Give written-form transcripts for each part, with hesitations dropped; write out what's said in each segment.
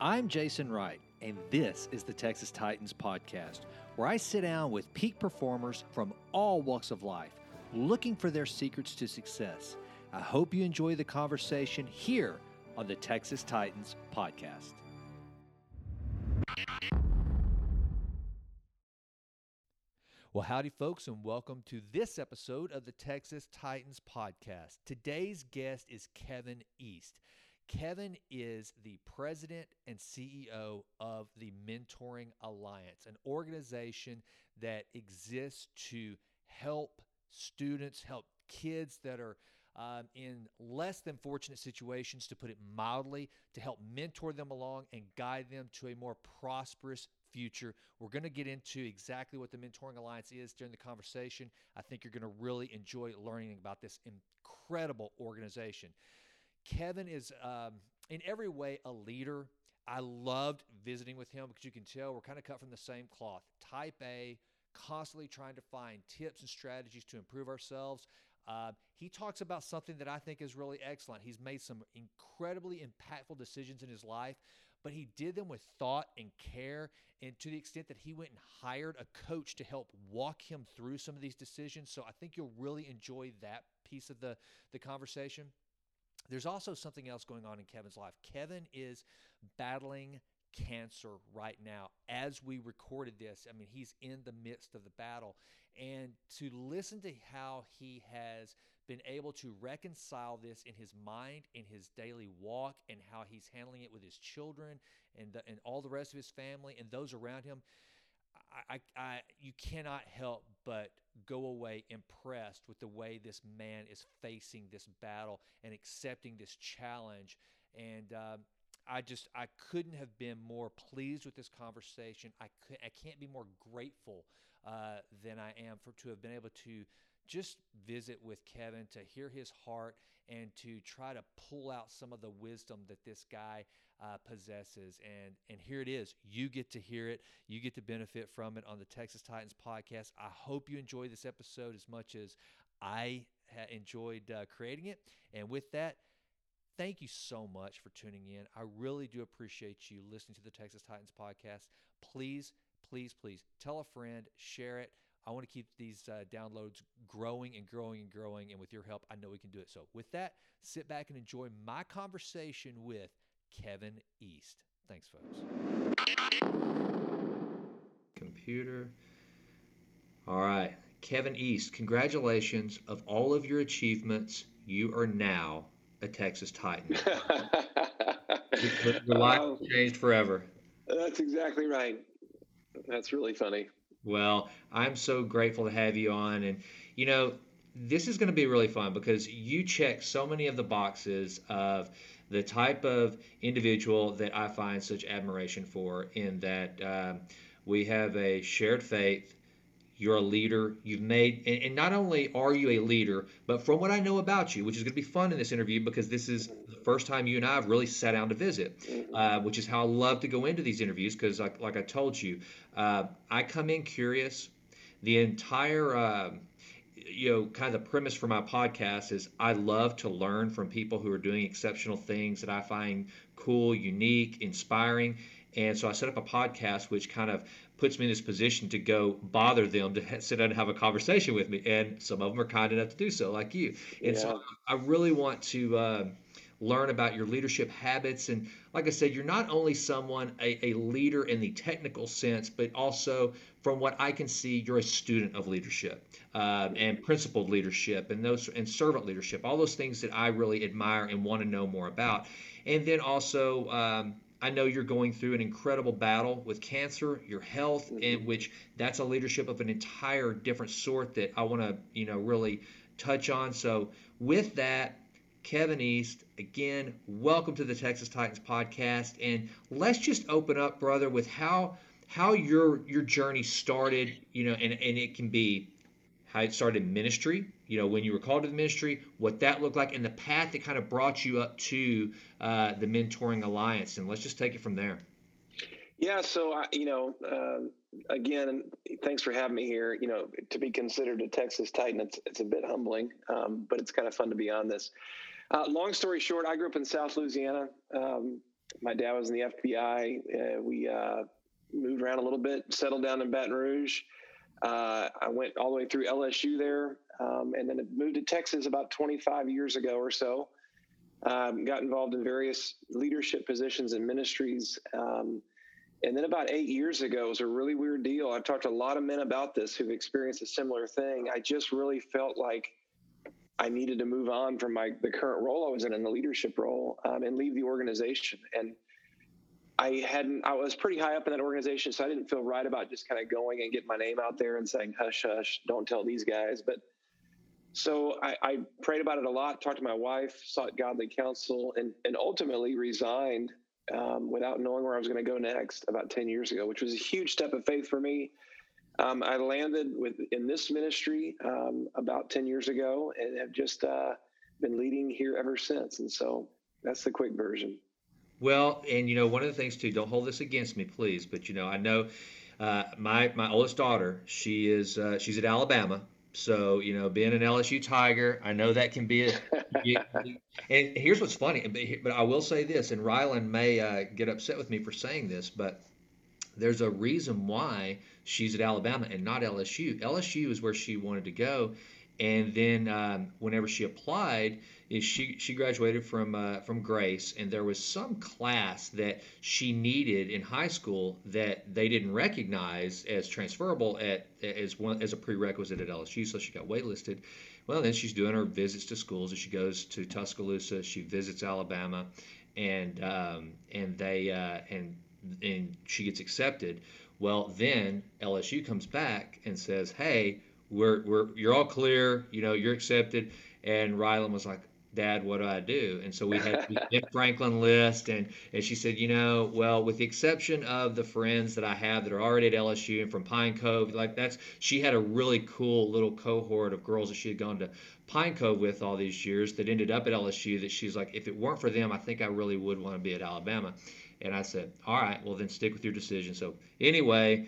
I'm Jason Wright, and this is the Texas Titans Podcast, where I sit down with peak performers from all walks of life, looking for their secrets to success. I hope you enjoy the conversation here on the Texas Titans Podcast. Well, howdy, folks, and welcome to this episode of the Texas Titans Podcast. Today's guest is Kevin East. Kevin is the president and CEO of the Mentoring Alliance, an organization that exists to help students, help kids that are in less than fortunate situations, to put it mildly, to help mentor them along and guide them to a more prosperous future. We're going to get into exactly what the Mentoring Alliance is during the conversation. I think you're going to really enjoy learning about this incredible organization. Kevin is in every way a leader. I loved visiting with him because you can tell we're kind of cut from the same cloth. Type A, constantly trying to find tips and strategies to improve ourselves. He talks about something that I think is really excellent. He's made some incredibly impactful decisions in his life, but he did them with thought and care, and to the extent that he went and hired a coach to help walk him through some of these decisions. So I think you'll really enjoy that piece of the conversation. There's also something else going on in Kevin's life. Kevin is battling cancer right now. As we recorded this, I mean, he's in the midst of the battle. And to listen to how he has been able to reconcile this in his mind, in his daily walk, and how he's handling it with his children and all the rest of his family and those around him, you cannot help but go away impressed with the way this man is facing this battle and accepting this challenge. And I couldn't have been more pleased with this conversation. I can't be more grateful than I am to have been able to just visit with Kevin, to hear his heart, and to try to pull out some of the wisdom that this guy possesses. And here it is. You get to hear it. You get to benefit from it on the Texas Titans Podcast. I hope you enjoy this episode as much as I enjoyed creating it. And with that, thank you so much for tuning in. I really do appreciate you listening to the Texas Titans Podcast. Please, please, please tell a friend, share it. I want to keep these downloads growing and growing and growing, and with your help, I know we can do it. So with that, sit back and enjoy my conversation with Kevin East. Thanks, folks. Computer. All right. Kevin East, congratulations. Of all of your achievements, you are now a Texas Titan. Your life changed forever. That's exactly right. That's really funny. Well, I'm so grateful to have you on. And, you know, this is going to be really fun because you check so many of the boxes of the type of individual that I find such admiration for, in that we have a shared faith. You're a leader. You've made, and not only are you a leader, but from what I know about you, which is going to be fun in this interview because this is the first time you and I have really sat down to visit, which is how I love to go into these interviews because, like I told you, I come in curious. The entire, kind of the premise for my podcast is I love to learn from people who are doing exceptional things that I find cool, unique, inspiring. And so I set up a podcast which kind of puts me in this position to go bother them to sit down and have a conversation with me. And some of them are kind enough to do so, like you. And so I really want to learn about your leadership habits. And like I said, you're not only a leader in the technical sense, but also from what I can see, you're a student of leadership and principled leadership and servant leadership, all those things that I really admire and want to know more about. And then also, I know you're going through an incredible battle with cancer, your health, in which that's a leadership of an entire different sort that I want to, really touch on. So with that, Kevin East, again, welcome to the Texas Titans Podcast. And let's just open up, brother, with how your journey started, and it can be how it started in ministry, when you were called to the ministry, what that looked like, and the path that kind of brought you up to the Mentoring Alliance. And let's just take it from there. Yeah. So, again, thanks for having me here. To be considered a Texas Titan, it's a bit humbling, but it's kind of fun to be on this. Long story short, I grew up in South Louisiana. My dad was in the FBI. We moved around a little bit, settled down in Baton Rouge. I went all the way through LSU there, and then moved to Texas about 25 years ago or so. Got involved in various leadership positions and ministries. And then about 8 years ago, it was a really weird deal. I've talked to a lot of men about this who've experienced a similar thing. I just really felt like I needed to move on from the current role I was in the leadership role, and leave the organization. And I was pretty high up in that organization, so I didn't feel right about just kind of going and getting my name out there and saying, hush, hush, don't tell these guys. But so I prayed about it a lot, talked to my wife, sought godly counsel, and ultimately resigned without knowing where I was going to go next about 10 years ago, which was a huge step of faith for me. I landed in this ministry about 10 years ago and have just been leading here ever since. And so that's the quick version. Well, and one of the things too, don't hold this against me, please, but I know my oldest daughter, she's at Alabama, so being an LSU Tiger, I know that can be and here's what's funny, but I will say this, and Rylan may get upset with me for saying this, but there's a reason why she's at Alabama and not LSU. LSU is where she wanted to go, and then whenever she applied, she graduated from Grace, and there was some class that she needed in high school that they didn't recognize as transferable as a prerequisite at LSU, so she got waitlisted. Well, then she's doing her visits to schools, and she goes to Tuscaloosa. She visits Alabama, and she gets accepted. Well, then LSU comes back and says, "Hey, you're all clear. You're accepted." And Rylan was like, "Dad, what do I do?" And so we had the Franklin list, and she said, well, with the exception of the friends that I have that are already at LSU and from Pine Cove, she had a really cool little cohort of girls that she had gone to Pine Cove with all these years that ended up at LSU. That she's like, if it weren't for them, I think I really would want to be at Alabama. And I said, all right, well then stick with your decision. So anyway,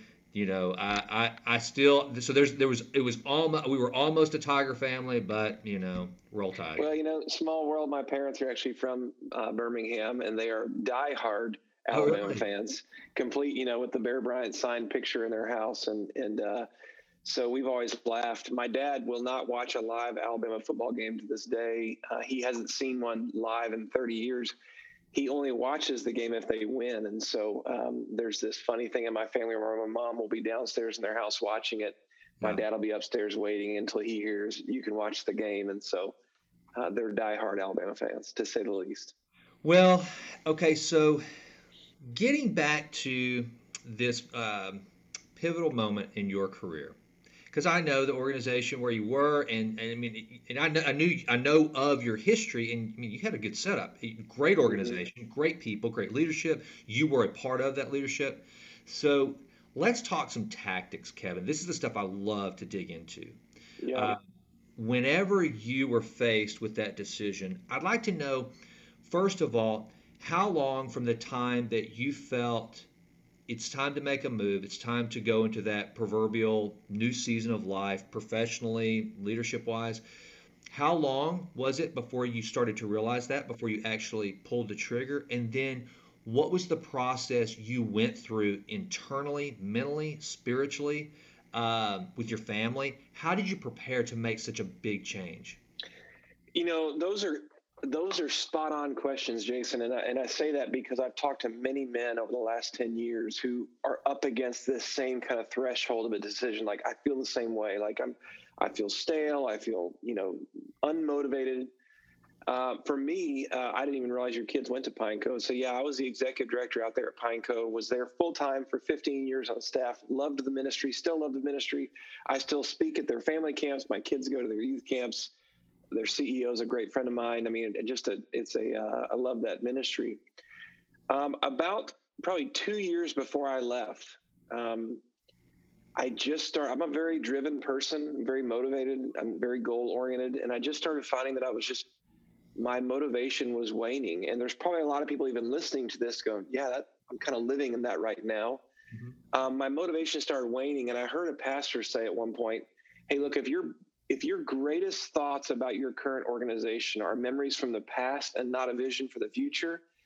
I still, so it was almost, we were almost a Tiger family, but roll Tide. Well, small world. My parents are actually from Birmingham, and they are diehard Alabama fans, complete, with the Bear Bryant signed picture in their house. And so we've always laughed. My dad will not watch a live Alabama football game to this day. He hasn't seen one live in 30 years. He only watches the game if they win. And so there's this funny thing in my family where my mom will be downstairs in their house watching it. My dad will be upstairs waiting until he hears you can watch the game. And so they're diehard Alabama fans, to say the least. Well, okay, so getting back to this pivotal moment in your career, because I know the organization where you were, and I mean, and I know of your history, and I mean, you had a good setup, great organization, great people, great leadership. You were a part of that leadership. So let's talk some tactics, Kevin. This is the stuff I love to dig into. Yeah. Whenever you were faced with that decision, I'd like to know, first of all, how long from the time that you felt it's time to make a move, it's time to go into that proverbial new season of life, professionally, leadership-wise, how long was it before you started to realize that, before you actually pulled the trigger? And then what was the process you went through internally, mentally, spiritually, with your family? How did you prepare to make such a big change? Those are spot on questions, Jason. And I say that because I've talked to many men over the last 10 years who are up against this same kind of threshold of a decision. Like, I feel the same way. Like I feel stale. I feel, unmotivated. For me, I didn't even realize your kids went to Pine Cove. So yeah, I was the executive director out there at Pine Cove, was there full time for 15 years on staff, loved the ministry, still love the ministry. I still speak at their family camps. My kids go to their youth camps. Their CEO is a great friend of mine. I mean, I love that ministry. About probably 2 years before I left, I'm a very driven person, very motivated. I'm very goal oriented. And I just started finding that my motivation was waning. And there's probably a lot of people even listening to this going, yeah, I'm kind of living in that right now. Mm-hmm. My motivation started waning. And I heard a pastor say at one point, hey, look, if your greatest thoughts about your current organization are memories from the past and not a vision for the future,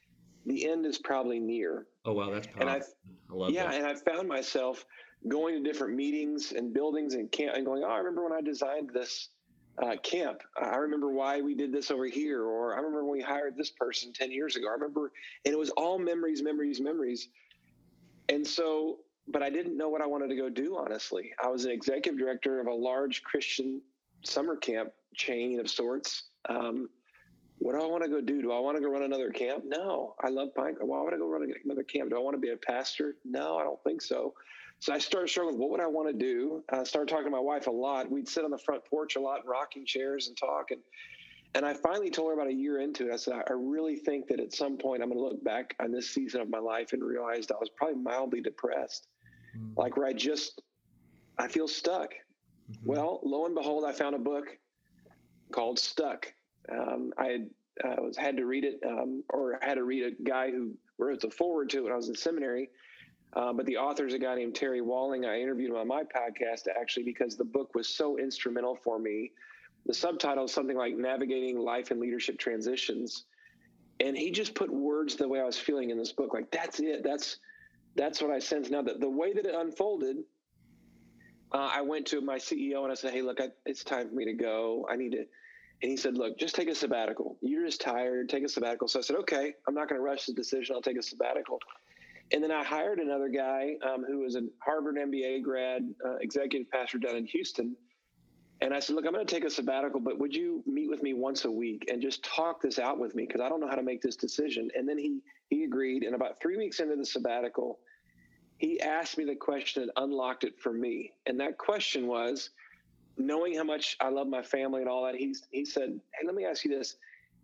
the end is probably near. Oh, wow, that's And powerful. I love that. and I found myself going to different meetings and buildings and camp and going, oh, I remember when I designed this camp. I remember why we did this over here, or I remember when we hired this person 10 years ago. I remember, and it was all memories. And so, but I didn't know what I wanted to go do, honestly. I was an executive director of a large Christian summer camp chain of sorts. What do I want to go do? Do I want to go run another camp? No, I love Pine. Why would I go run another camp? Do I want to be a pastor? No, I don't think so. So I started struggling. What would I want to do? I started talking to my wife a lot. We'd sit on the front porch a lot, in rocking chairs and talk. And I finally told her about a year into it, I said, I really think that at some point I'm going to look back on this season of my life and realized I was probably mildly depressed, like where I feel stuck. Well, lo and behold, I found a book called Stuck. I had to read it, or I had to read a guy who wrote the forward to it when I was in seminary. But the author is a guy named Terry Walling. I interviewed him on my podcast, actually, because the book was so instrumental for me. The subtitle is something like Navigating Life and Leadership Transitions. And he just put words the way I was feeling in this book. Like, that's it. That's what I sense now. That the way that it unfolded, I went to my CEO and I said, hey, look, it's time for me to go. I need to. And he said, look, just take a sabbatical. You're just tired. Take a sabbatical. So I said, okay, I'm not going to rush the decision. I'll take a sabbatical. And then I hired another guy who was a Harvard MBA grad, executive pastor down in Houston. And I said, look, I'm going to take a sabbatical, but would you meet with me once a week and just talk this out with me? Because I don't know how to make this decision. And then he agreed. And about 3 weeks into the sabbatical, he asked me the question that unlocked it for me. And that question was, knowing how much I love my family and all that, he said, hey, let me ask you this.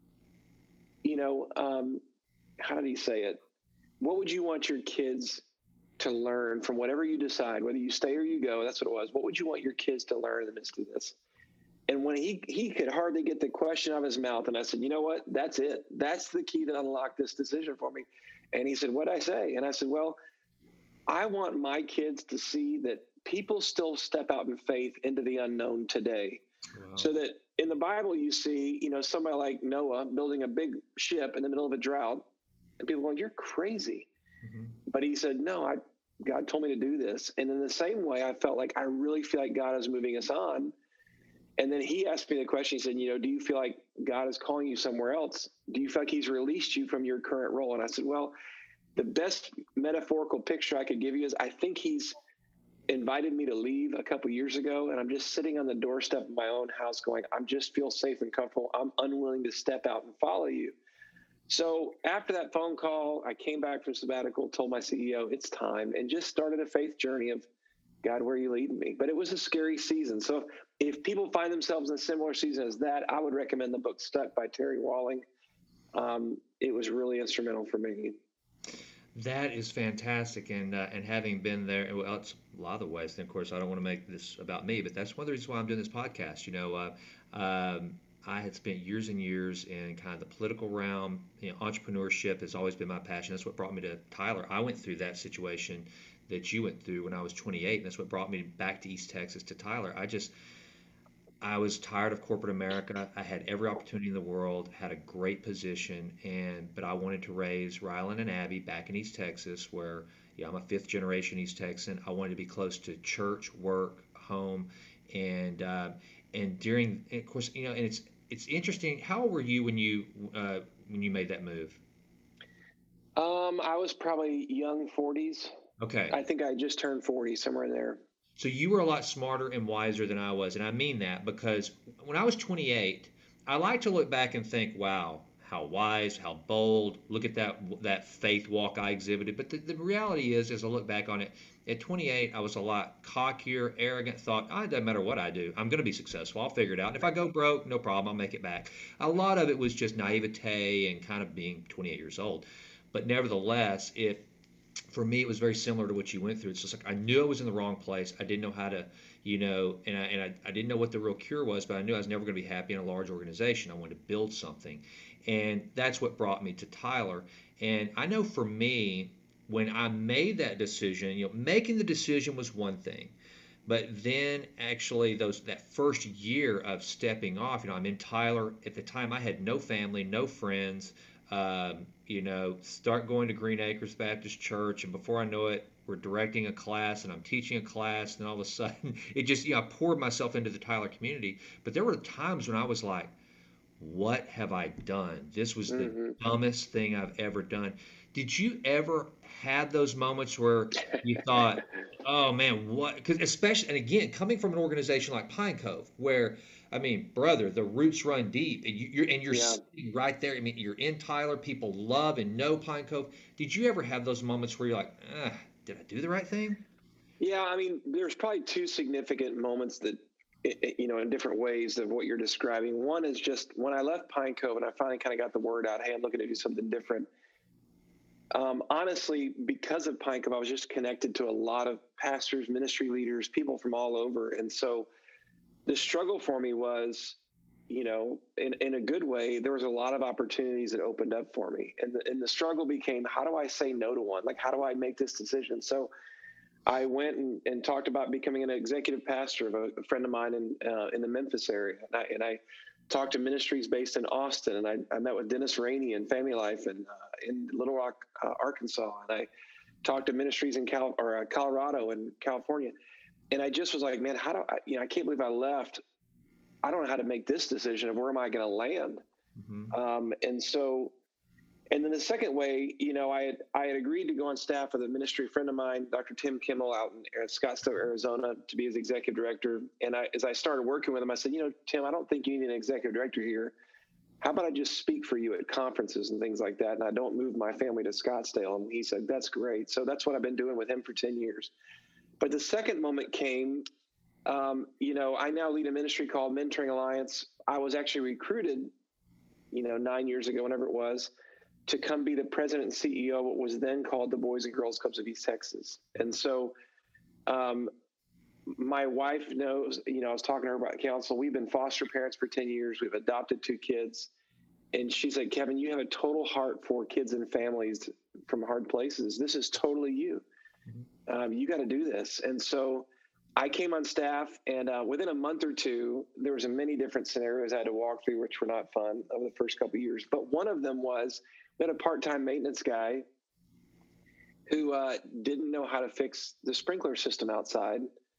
How did he say it? What would you want your kids to learn from whatever you decide, whether you stay or you go? That's what it was. What would you want your kids to learn in the midst of this? And when he could hardly get the question out of his mouth, and I said, you know what? That's it. That's the key that unlocked this decision for me. And he said, what'd I say? And I said, well, I want my kids to see that people still step out in faith into the unknown today. Wow. So that in the Bible, you see, somebody like Noah building a big ship in the middle of a drought, and people going, you're crazy. Mm-hmm. But he said, no, God told me to do this. And in the same way, I felt like I really feel like God is moving us on. And then he asked me the question, he said, do you feel like God is calling you somewhere else? Do you feel like he's released you from your current role? And I said, well, the best metaphorical picture I could give you is I think he's invited me to leave a couple years ago, and I'm just sitting on the doorstep of my own house going, I just feel safe and comfortable. I'm unwilling to step out and follow you. So after that phone call, I came back from sabbatical, told my CEO it's time, and just started a faith journey of, God, where are you leading me? But it was a scary season. So if people find themselves in a similar season as that, I would recommend the book Stuck by Terry Walling. It was really instrumental for me. That is fantastic, and having been there, well, it's a lot of the ways. And of course, I don't want to make this about me, but that's one of the reasons why I'm doing this podcast. I had spent years and years in kind of the political realm. Entrepreneurship has always been my passion. That's what brought me to Tyler. I went through that situation that you went through when I was 28, and that's what brought me back to East Texas to Tyler. I was tired of corporate America. I had every opportunity in the world, had a great position, but I wanted to raise Rylan and Abby back in East Texas, where I'm a fifth generation East Texan. I wanted to be close to church, work, home, and during, and of course, and it's interesting. How old were you when you made that move? I was probably young 40s. Okay. I think I just turned 40, somewhere in there. So you were a lot smarter and wiser than I was, and I mean that because when I was 28, I like to look back and think, wow, how wise, how bold, look at that faith walk I exhibited. But the reality is, as I look back on it, at 28, I was a lot cockier, arrogant, thought, it doesn't matter what I do, I'm going to be successful, I'll figure it out. And if I go broke, no problem, I'll make it back. A lot of it was just naivete and kind of being 28 years old. But nevertheless, for me, it was very similar to what you went through. It's just like I knew I was in the wrong place. I didn't know how to, and I didn't know what the real cure was, but I knew I was never going to be happy in a large organization. I wanted to build something. And that's what brought me to Tyler. And I know for me, when I made that decision, making the decision was one thing. But then actually that first year of stepping off, I'm in Tyler. At the time, I had no family, no friends. start going to Green Acres Baptist Church, and before I know it, we're directing a class and I'm teaching a class, and all of a sudden it just, I poured myself into the Tyler community. But there were times when I was like, what have I done? This was the Mm-hmm. dumbest thing I've ever done. Did you ever have those moments where you thought, oh man, what? Because especially, and again, coming from an organization like Pine Cove, where, I mean, brother, the roots run deep, and you're Yeah. sitting right there. I mean, you're in Tyler. People love and know Pine Cove. Did you ever have those moments where you're like, did I do the right thing? Yeah, I mean, there's probably two significant moments that, in different ways of what you're describing. One is just when I left Pine Cove and I finally kind of got the word out, hey, I'm looking to do something different. Honestly, because of Pine Cove, I was just connected to a lot of pastors, ministry leaders, people from all over. And so the struggle for me was, in a good way, there was a lot of opportunities that opened up for me. And the struggle became, how do I say no to one? Like, how do I make this decision? So I went and talked about becoming an executive pastor of a friend of mine in the Memphis area. And I talked to ministries based in Austin. And I met with Dennis Rainey and Family Life in Little Rock, Arkansas. And I talked to ministries in Colorado and California. And I just was like, man, I can't believe I left. I don't know how to make this decision of where am I going to land. Mm-hmm. And then the second way, I had agreed to go on staff with a ministry friend of mine, Dr. Tim Kimmel, out in Scottsdale, Arizona, to be his executive director. And as I started working with him, I said, Tim, I don't think you need an executive director here. How about I just speak for you at conferences and things like that, and I don't move my family to Scottsdale? And he said, that's great. So that's what I've been doing with him for 10 years. But the second moment came, I now lead a ministry called Mentoring Alliance. I was actually recruited, 9 years ago, whenever it was, to come be the president and CEO of what was then called the Boys and Girls Clubs of East Texas. And so my wife knows, I was talking to her about counsel. We've been foster parents for 10 years. We've adopted 2 kids. And she said, Kevin, you have a total heart for kids and families from hard places. This is totally you. You got to do this. And so I came on staff, and within a month or two, there was many different scenarios I had to walk through, which were not fun over the first couple of years. But one of them was, we had a part-time maintenance guy who didn't know how to fix the sprinkler system outside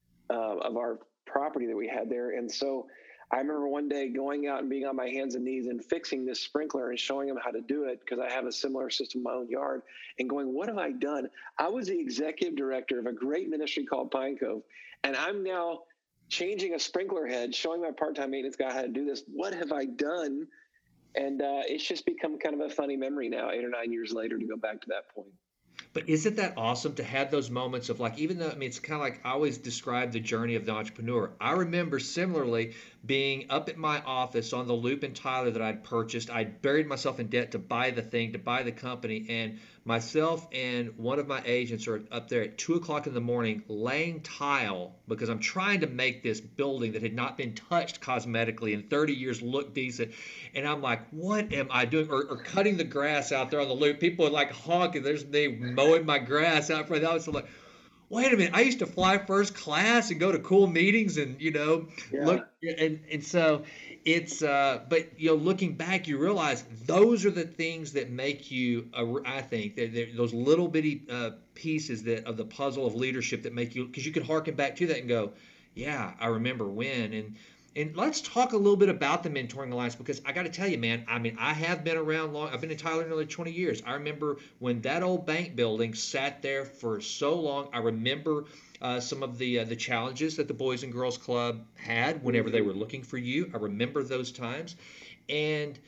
of our property that we had there. And so I remember one day going out and being on my hands and knees and fixing this sprinkler and showing him how to do it, because I have a similar system in my own yard, and going, what have I done? I was the executive director of a great ministry called Pine Cove, and I'm now changing a sprinkler head, showing my part-time maintenance guy how to do this. What have I done? And it's just become kind of a funny memory now, 8 or 9 years later, to go back to that point. But isn't that awesome to have those moments of, like, even though, I mean, it's kind of like I always describe the journey of the entrepreneur. I remember similarly being up at my office on the Loop in Tyler that I'd purchased. I'd buried myself in debt to buy the thing, to buy the company. And myself and one of my agents are up there at 2 o'clock in the morning laying tile, because I'm trying to make this building that had not been touched cosmetically in 30 years look decent. And I'm like, what am I doing? Or cutting the grass out there on the Loop. People are like honking. They mowing my grass out front. I was like, wait a minute, I used to fly first class and go to cool meetings and, look. And so it's, but, looking back, you realize those are the things that make you, I think, those little bitty pieces of the puzzle of leadership that make you, because you can harken back to that and go, yeah, I remember when. And let's talk a little bit about the Mentoring Alliance, because I got to tell you, man, I mean, I have been around long. I've been in Tyler nearly 20 years. I remember when that old bank building sat there for so long. I remember some of the challenges that the Boys and Girls Club had whenever they were looking for you. I remember those times. And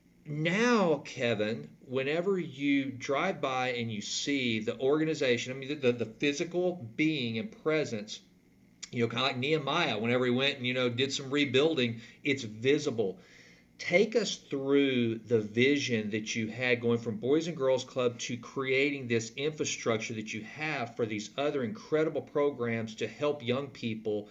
now, Kevin, whenever you drive by and you see the organization, I mean, the physical being and presence, kind of like Nehemiah, whenever he went and, did some rebuilding, it's visible. Take us through the vision that you had going from Boys and Girls Club to creating this infrastructure that you have for these other incredible programs to help young people.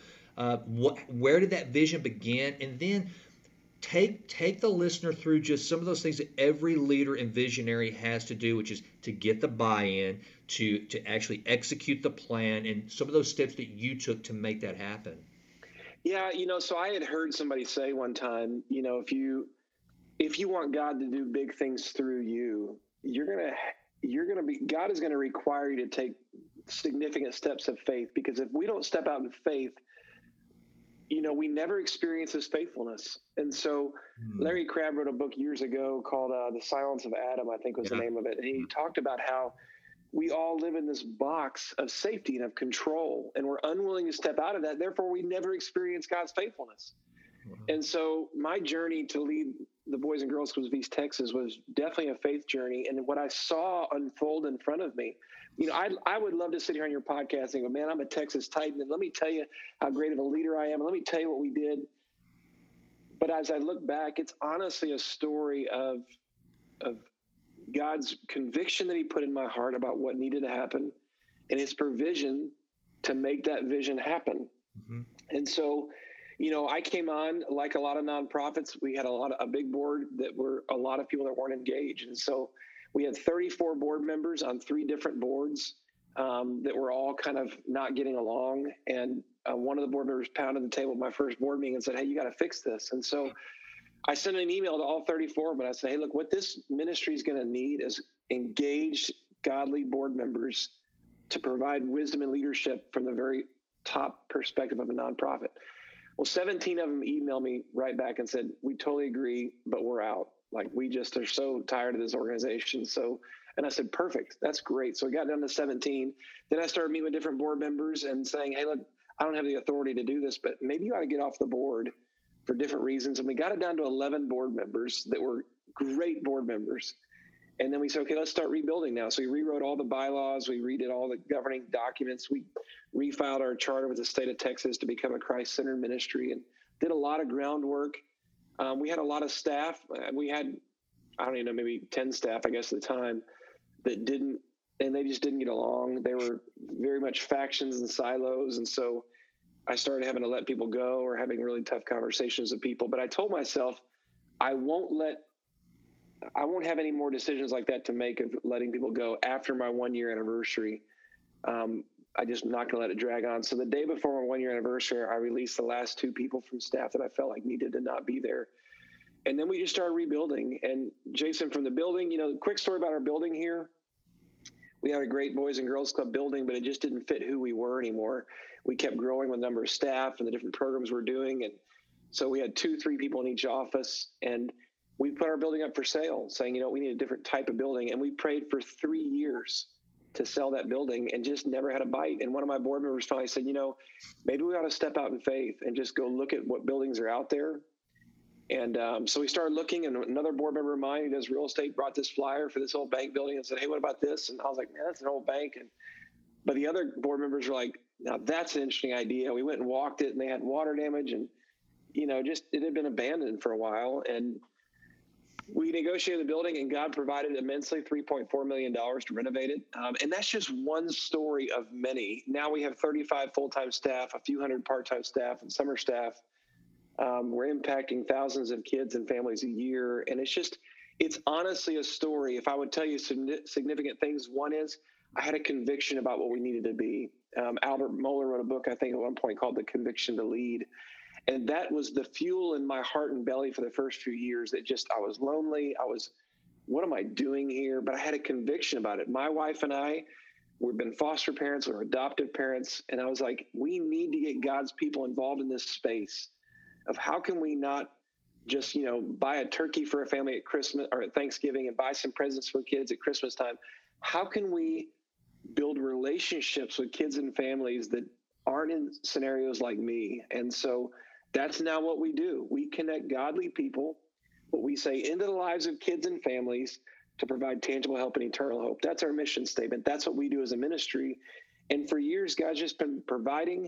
Where did that vision begin? And then take the listener through just some of those things that every leader and visionary has to do, which is to get the buy-in, to actually execute the plan, and some of those steps that you took to make that happen. Yeah, so I had heard somebody say one time, if you want God to do big things through you, God is going to require you to take significant steps of faith, because if we don't step out in faith, we never experience his faithfulness. And so Larry Crabb wrote a book years ago called The Silence of Adam, I think was the name of it. And he talked about how we all live in this box of safety and of control, and we're unwilling to step out of that. Therefore, we never experience God's faithfulness. And so my journey to lead the Boys and Girls Schools of East Texas was definitely a faith journey. And what I saw unfold in front of me, I would love to sit here on your podcast and go, man, I'm a Texas Titan, and let me tell you how great of a leader I am, and let me tell you what we did. But as I look back, it's honestly a story of God's conviction that he put in my heart about what needed to happen, and his provision to make that vision happen. Mm-hmm. And so, I came on, like a lot of nonprofits, we had a big board that were a lot of people that weren't engaged. And so we had 34 board members on 3 different boards that were all kind of not getting along. And one of the board members pounded the table at my first board meeting and said, hey, you got to fix this. And so I sent an email to all 34 of them. I said, hey, look, what this ministry is going to need is engaged, godly board members to provide wisdom and leadership from the very top perspective of a nonprofit. Well, 17 of them emailed me right back and said, we totally agree, but we're out. Like, we just are so tired of this organization. And I said, perfect. That's great. So we got down to 17. Then I started meeting with different board members and saying, hey, look, I don't have the authority to do this, but maybe you ought to get off the board for different reasons. And we got it down to 11 board members that were great board members. And then we said, okay, let's start rebuilding now. So we rewrote all the bylaws. We redid all the governing documents. We refiled our charter with the state of Texas to become a Christ-centered ministry, and did a lot of groundwork. We had a lot of staff. We had, I don't even know, maybe 10 staff, I guess, at the time, that they just didn't get along. They were very much factions and silos. And so I started having to let people go, or having really tough conversations with people. But I told myself, I won't have any more decisions like that to make, of letting people go after my 1-year anniversary. I just not going to let it drag on. So the day before my 1-year anniversary, I released the last 2 people from staff that I felt like needed to not be there. And then we just started rebuilding. And Jason, from the building, quick story about our building here. We had a great Boys and Girls Club building, but it just didn't fit who we were anymore. We kept growing with the number of staff and the different programs we're doing. And so we had 2-3 people in each office, and we put our building up for sale, saying, we need a different type of building. And we prayed for 3 years to sell that building, and just never had a bite. And one of my board members finally said, maybe we ought to step out in faith and just go look at what buildings are out there. And so we started looking, and another board member of mine who does real estate brought this flyer for this old bank building and said, hey, what about this? And I was like, man, that's an old bank. But the other board members were like, now that's an interesting idea. We went and walked it, and they had water damage, and, it had been abandoned for a while. And we negotiated the building, and God provided immensely, $3.4 million to renovate it. And that's just one story of many. Now we have 35 full-time staff, a few hundred part-time staff, and summer staff. We're impacting thousands of kids and families a year. And it's honestly a story. If I would tell you some significant things, one is I had a conviction about what we needed to be. Albert Mohler wrote a book, I think, at one point called The Conviction to Lead. And that was the fuel in my heart and belly for the first few years. I was lonely. What am I doing here? But I had a conviction about it. My wife and I, we've been foster parents, we're adoptive parents. And I was like, we need to get God's people involved in this space of how can we not just, buy a turkey for a family at Christmas or at Thanksgiving and buy some presents for kids at Christmas time. How can we build relationships with kids and families that aren't in scenarios like me? And so that's now what we do. We connect godly people, what we say, into the lives of kids and families to provide tangible help and eternal hope. That's our mission statement. That's what we do as a ministry. And for years, God's just been providing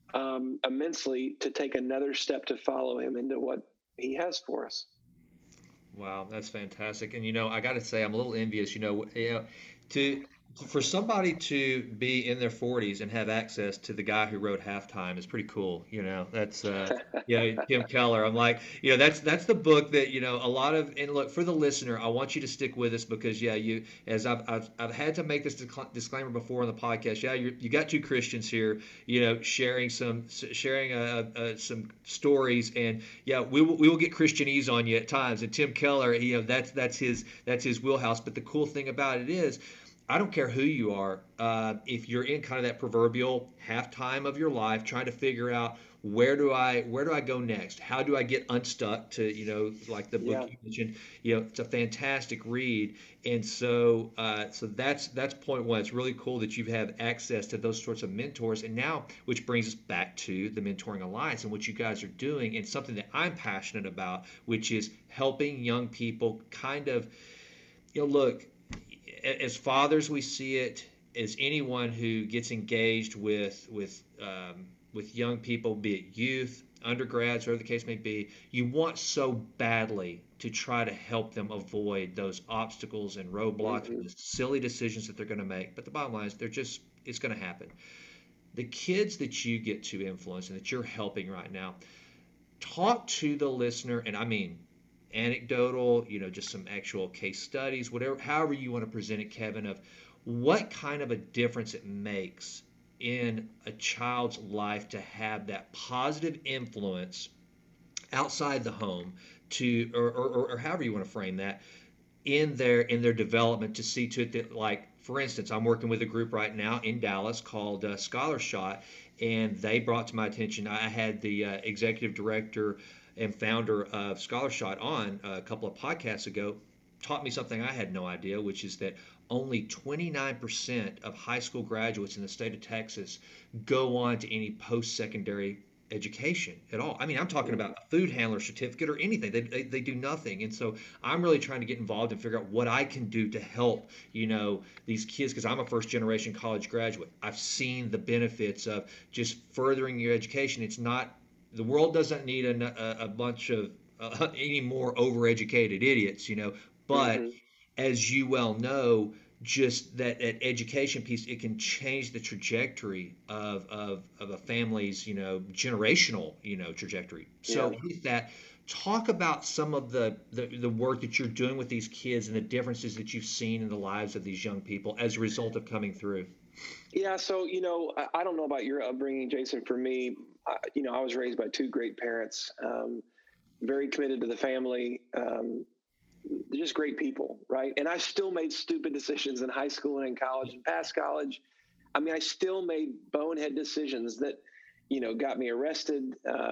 immensely to take another step to follow him into what he has for us. Wow, that's fantastic. And I got to say, I'm a little envious. For somebody to be in their 40s and have access to the guy who wrote Halftime is pretty cool. That's yeah, Tim Keller. I'm like, that's the book that, a lot of, and look, for the listener, I want you to stick with us because yeah, as I've had to make this disclaimer before on the podcast. Yeah, you got two Christians here, sharing some stories, and yeah, we will get Christianese on you at times. And Tim Keller, that's his wheelhouse. But the cool thing about it is, I don't care who you are. If you're in kind of that proverbial halftime of your life, trying to figure out where do I go next? How do I get unstuck? To like the book Yeah. you mentioned, it's a fantastic read, and so that's point one. It's really cool that you have access to those sorts of mentors, and now which brings us back to the Mentoring Alliance and what you guys are doing, and something that I'm passionate about, which is helping young people kind of, look, as fathers, we see it as anyone who gets engaged with young people, be it youth, undergrads, whatever the case may be. You want so badly to try to help them avoid those obstacles and roadblocks, Hmm. the silly decisions that they're going to make. But the bottom line is, it's going to happen. The kids that you get to influence and that you're helping right now, talk to the listener, and I mean anecdotal, just some actual case studies, whatever, however you want to present it, Kevin, of what kind of a difference it makes in a child's life to have that positive influence outside the home, to or however you want to frame that, in their development, to see to it that, like, for instance, I'm working with a group right now in Dallas called Scholar Shot, and they brought to my attention. I had the executive director and founder of Scholar Shot on a couple of podcasts ago, taught me something I had no idea, which is that only 29% of high school graduates in the state of Texas go on to any post-secondary education at all. I mean, I'm talking about a food handler certificate or anything. They do nothing. And so I'm really trying to get involved and figure out what I can do to help, these kids, because I'm a first generation college graduate. I've seen the benefits of just furthering your education. It's not, the world doesn't need a bunch of any more overeducated idiots, but Hmm. as you well know, just that education piece, it can change the trajectory of a family's, generational, trajectory. Yeah. So with that, talk about some of the work that you're doing with these kids and the differences that you've seen in the lives of these young people as a result of coming through. Yeah. So, I don't know about your upbringing, Jason. For me, I was raised by two great parents, very committed to the family, just great people, right? And I still made stupid decisions in high school and in college and past college. I mean, I still made bonehead decisions that, got me arrested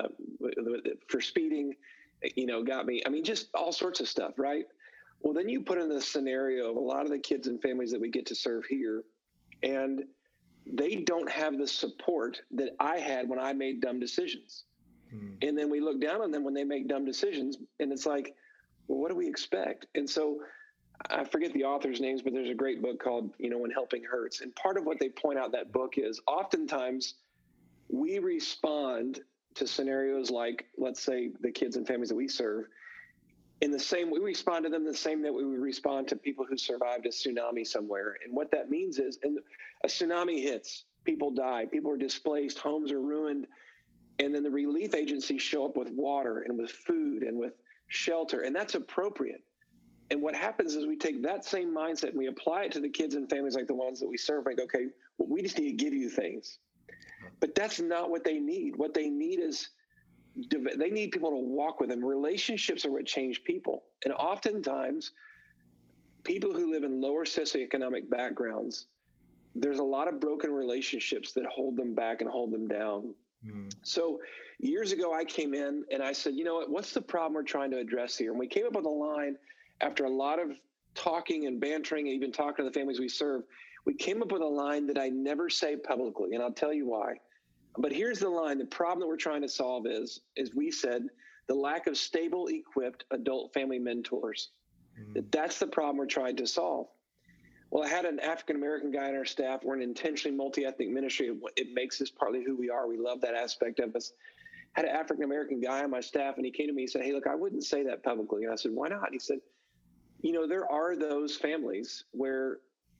for speeding, got me, I mean, just all sorts of stuff, right? Well, then you put in the scenario of a lot of the kids and families that we get to serve here, and they don't have the support that I had when I made dumb decisions. Hmm. And then we look down on them when they make dumb decisions, and it's like, well, what do we expect? And so I forget the author's names, but there's a great book called, When Helping Hurts. And part of what they point out in that book is oftentimes we respond to scenarios like, let's say, the kids and families that we serve, in the same, we respond to them the same that we would respond to people who survived a tsunami somewhere. And what that means is, and a tsunami hits, people die, people are displaced, homes are ruined, and then the relief agencies show up with water and with food and with shelter, and that's appropriate. And what happens is we take that same mindset and we apply it to the kids and families like the ones that we serve. Like, okay, well, we just need to give you things. But that's not what they need. What they need is, they need people to walk with them. Relationships are what change people. And oftentimes, people who live in lower socioeconomic backgrounds, there's a lot of broken relationships that hold them back and hold them down. Hmm. So years ago, I came in and I said, you know what, what's the problem we're trying to address here? And we came up with a line after a lot of talking and bantering and even talking to the families we serve. We came up with a line that I never say publicly, and I'll tell you why. But here's the line. The problem that we're trying to solve is we said, the lack of stable, equipped adult family mentors. Hmm. That's the problem we're trying to solve. Well, I had an African-American guy on our staff. We're an intentionally multi-ethnic ministry. It makes us partly who we are. We love that aspect of us. I had an African-American guy on my staff, and he came to me and said, hey, look, I wouldn't say that publicly. And I said, why not? And he said, there are those families where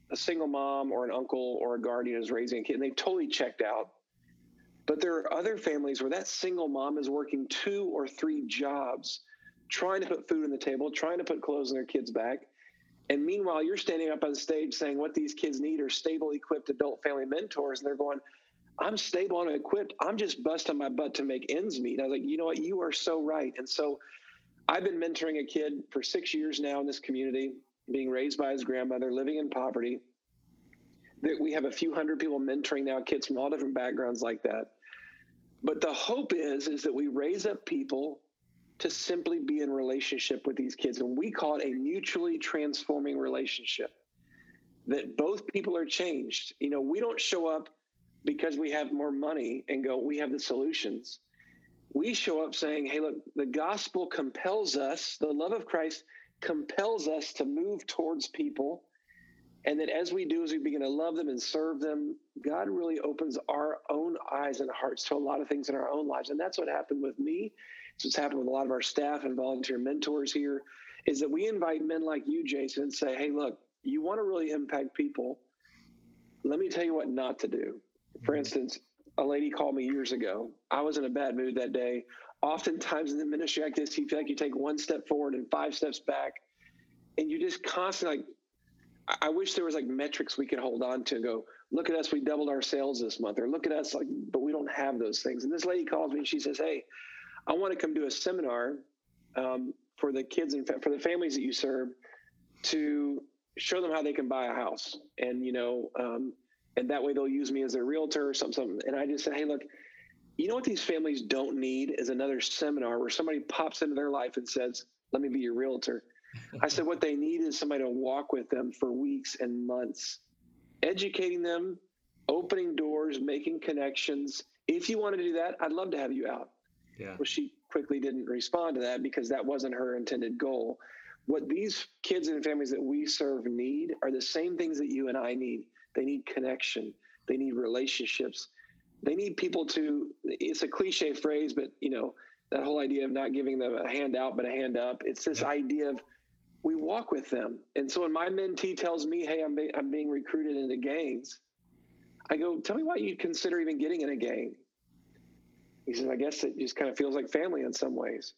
a single mom or an uncle or a guardian is raising a kid and they've totally checked out. But there are other families where that single mom is working 2 or 3 jobs, trying to put food on the table, trying to put clothes on their kids' back. And meanwhile, you're standing up on the stage saying what these kids need are stable, equipped adult family mentors. And they're going, I'm stable and equipped. I'm just busting my butt to make ends meet. I was like, you know what? You are so right. And so I've been mentoring a kid for 6 years now in this community, being raised by his grandmother, living in poverty. We have a few hundred people mentoring now, kids from all different backgrounds like that. But the hope is that we raise up people to simply be in relationship with these kids. And we call it a mutually transforming relationship, that both people are changed. You know, we don't show up because we have more money and go, we have the solutions. We show up saying, hey, look, the gospel compels us, the love of Christ compels us to move towards people. And then as we do, as we begin to love them and serve them, God really opens our own eyes and hearts to a lot of things in our own lives. And that's what happened with me. It's what's happened with a lot of our staff and volunteer mentors here, is that we invite men like you, Jason, and say, hey, look, you want to really impact people. Let me tell you what not to do. For instance, a lady called me years ago. I was in a bad mood that day. Oftentimes in the ministry like this, you feel like you take 1 step forward and 5 steps back. And you just constantly I wish there was like metrics we could hold on to and go, look at us, we doubled our sales this month, or look at us, like, but we don't have those things. And this lady calls me and she says, hey, I want to come do a seminar for the kids and for the families that you serve to show them how they can buy a house. And, you know, and that way they'll use me as their realtor or something. And I just said, hey, look, you know what these families don't need is another seminar where somebody pops into their life and says, let me be your realtor. I said, what they need is somebody to walk with them for weeks and months, educating them, opening doors, making connections. If you want to do that, I'd love to have you out. Yeah. Well, she quickly didn't respond to that because that wasn't her intended goal. What these kids and families that we serve need are the same things that you and I need. They need connection. They need relationships. They need people to, it's a cliche phrase, but you know, that whole idea of not giving them a hand out, but a hand up. It's this idea of we walk with them. And so when my mentee tells me, hey, I'm being recruited into gangs, I go, tell me why you'd consider even getting in a gang. He says, I guess it just kind of feels like family in some ways.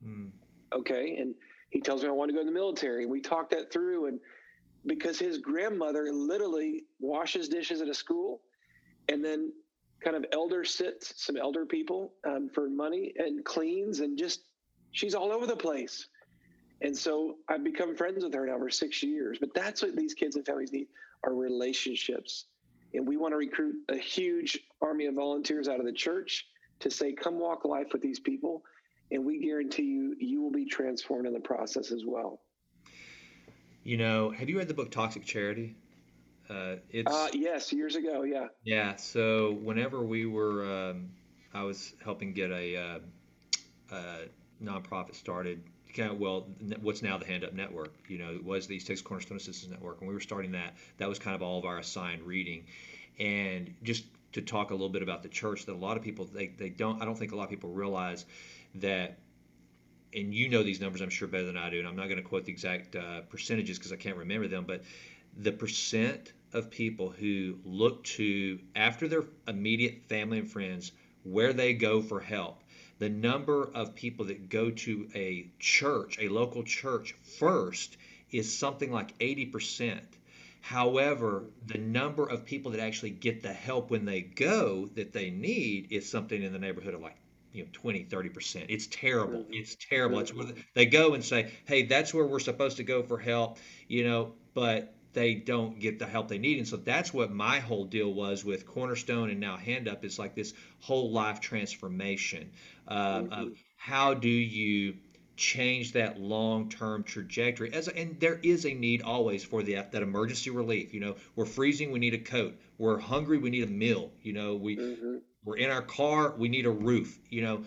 Okay. And he tells me I want to go in the military. We talked that through. And because his grandmother literally washes dishes at a school and then kind of sits some elder people for money and cleans and just, she's all over the place. And so I've become friends with her now for 6 years. But that's what these kids and families need, are relationships. And we want to recruit a huge army of volunteers out of the church to say, come walk life with these people. And we guarantee you, you will be transformed in the process as well. You know, have you read the book Toxic Charity? Yes, years ago. Yeah. Yeah. So whenever we were, I was helping get a nonprofit started. What's now the Hand Up Network, you know, it was the East Texas Cornerstone Assistance Network. When we were starting that was kind of all of our assigned reading. And just to talk a little bit about the church, that a lot of people, I don't think a lot of people realize that, and you know these numbers I'm sure better than I do, and I'm not going to quote the exact percentages because I can't remember them, but the percent of people who look to, after their immediate family and friends, where they go for help, the number of people that go to a church, a local church first, is something like 80%. However, the number of people that actually get the help when they go that they need is something in the neighborhood of like 20, 30%. It's terrible. It's terrible. It's where they go and say, hey, that's where we're supposed to go for help, but they don't get the help they need. And so that's what my whole deal was with Cornerstone and now Hand Up, is like this whole life transformation of how do you change that long-term trajectory. And there is a need always for that emergency relief. We're freezing, we need a coat. We're hungry, we need a meal. We're in our car, we need a roof.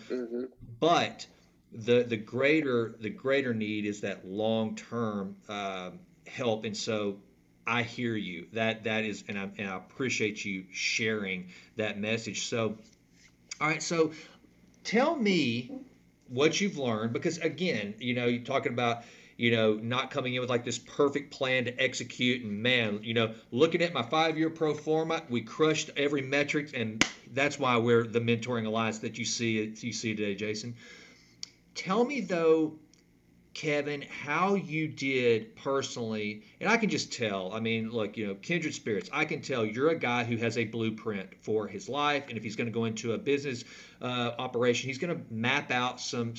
But the greater need is that long-term help. And so I hear you. That is, and I appreciate you sharing that message. So, all right. So, tell me what you've learned, because again, you're talking about, not coming in with like this perfect plan to execute. And man, looking at my 5-year pro forma, we crushed every metric, and that's why we're the mentoring alliance that you see today, Jason. Tell me though, Kevin, how you did personally, and I can just tell. I mean, look, kindred spirits. I can tell you're a guy who has a blueprint for his life, and if he's going to go into a business operation, he's going to map out some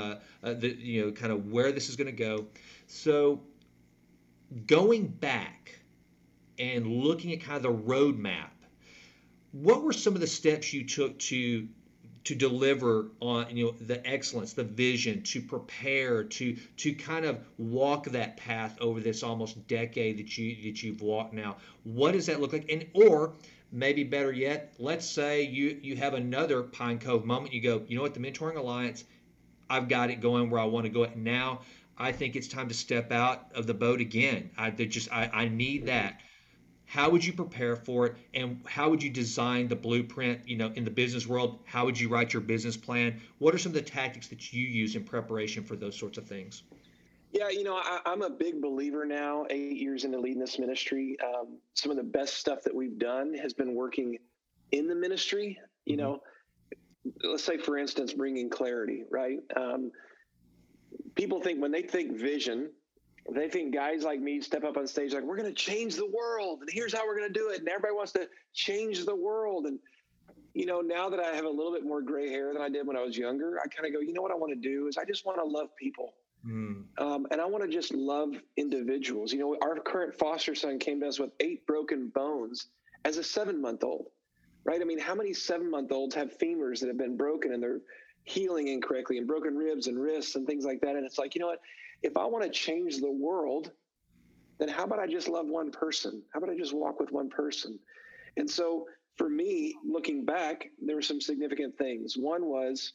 kind of where this is going to go. So, going back and looking at kind of the roadmap, what were some of the steps you took to deliver on the excellence, the vision, to prepare, to kind of walk that path over this almost decade that you've walked now? What does that look like? And or maybe better yet, let's say you have another Pine Cove moment. You go, what, the Mentoring Alliance, I've got it going where I want to go. Now I think it's time to step out of the boat again. I need that. How would you prepare for it, and how would you design the blueprint, in the business world? How would you write your business plan? What are some of the tactics that you use in preparation for those sorts of things? Yeah, I'm a big believer now, 8 years into leading this ministry. Some of the best stuff that we've done has been working in the ministry. Let's say, for instance, bringing clarity, right? People think, when they think vision, they think guys like me step up on stage like, we're going to change the world, and here's how we're going to do it. And everybody wants to change the world. And, now that I have a little bit more gray hair than I did when I was younger, I kind of go, what I want to do is I just want to love people. And I want to just love individuals. Our current foster son came to us with 8 broken bones as a 7-month-old, right? I mean, how many 7-month-olds have femurs that have been broken and they're healing incorrectly, and broken ribs and wrists and things like that? And it's like, what? If I want to change the world, then how about I just love one person? How about I just walk with one person? And so for me, looking back, there were some significant things. One was,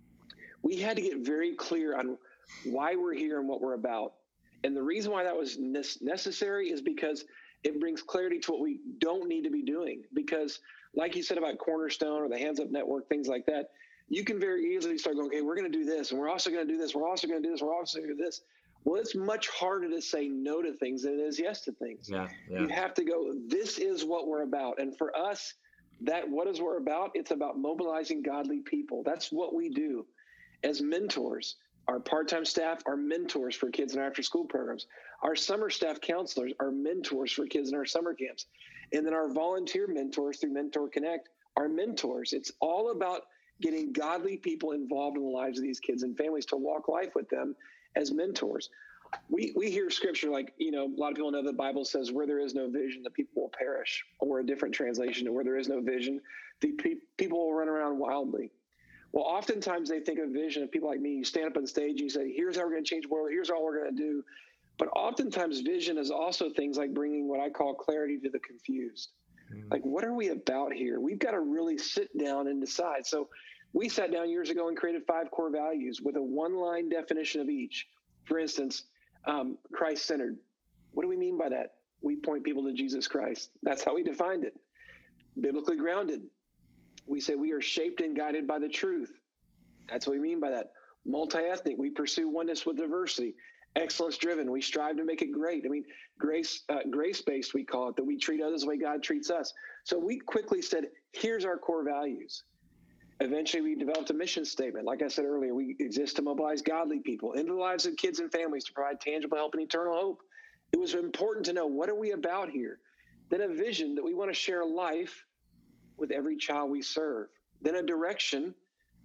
we had to get very clear on why we're here and what we're about. And the reason why that was necessary is because it brings clarity to what we don't need to be doing. Because like you said about Cornerstone or the Hands Up Network, things like that, you can very easily start going, okay, we're going to do this, and we're also going to do this, we're also going to do this, we're also going to do this. Well, it's much harder to say no to things than it is yes to things. Yeah. You have to go, this is what we're about. And for us, what is we're about? It's about mobilizing godly people. That's what we do as mentors. Our part-time staff are mentors for kids in our after-school programs. Our summer staff counselors are mentors for kids in our summer camps. And then our volunteer mentors through Mentor Connect are mentors. It's all about getting godly people involved in the lives of these kids and families to walk life with them as mentors. We hear scripture like, a lot of people know the Bible says, where there is no vision, the people will perish. Or a different translation, where there is no vision, the people will run around wildly. Well, oftentimes they think of vision of people like me. You stand up on stage, you say, here's how we're going to change the world, here's all we're going to do. But oftentimes vision is also things like bringing what I call clarity to the confused. Like, what are we about here? We've got to really sit down and decide. So we sat down years ago and created 5 core values with a 1-line definition of each. For instance, Christ-centered. What do we mean by that? We point people to Jesus Christ. That's how we defined it. Biblically grounded. We say we are shaped and guided by the truth. That's what we mean by that. Multi-ethnic. We pursue oneness with diversity. Excellence driven. We strive to make it great. I mean, grace-based, we call it, that we treat others the way God treats us. So we quickly said, here's our core values. Eventually, we developed a mission statement. Like I said earlier, we exist to mobilize godly people into the lives of kids and families to provide tangible help and eternal hope. It was important to know, what are we about here? Then a vision that we want to share life with every child we serve. Then a direction.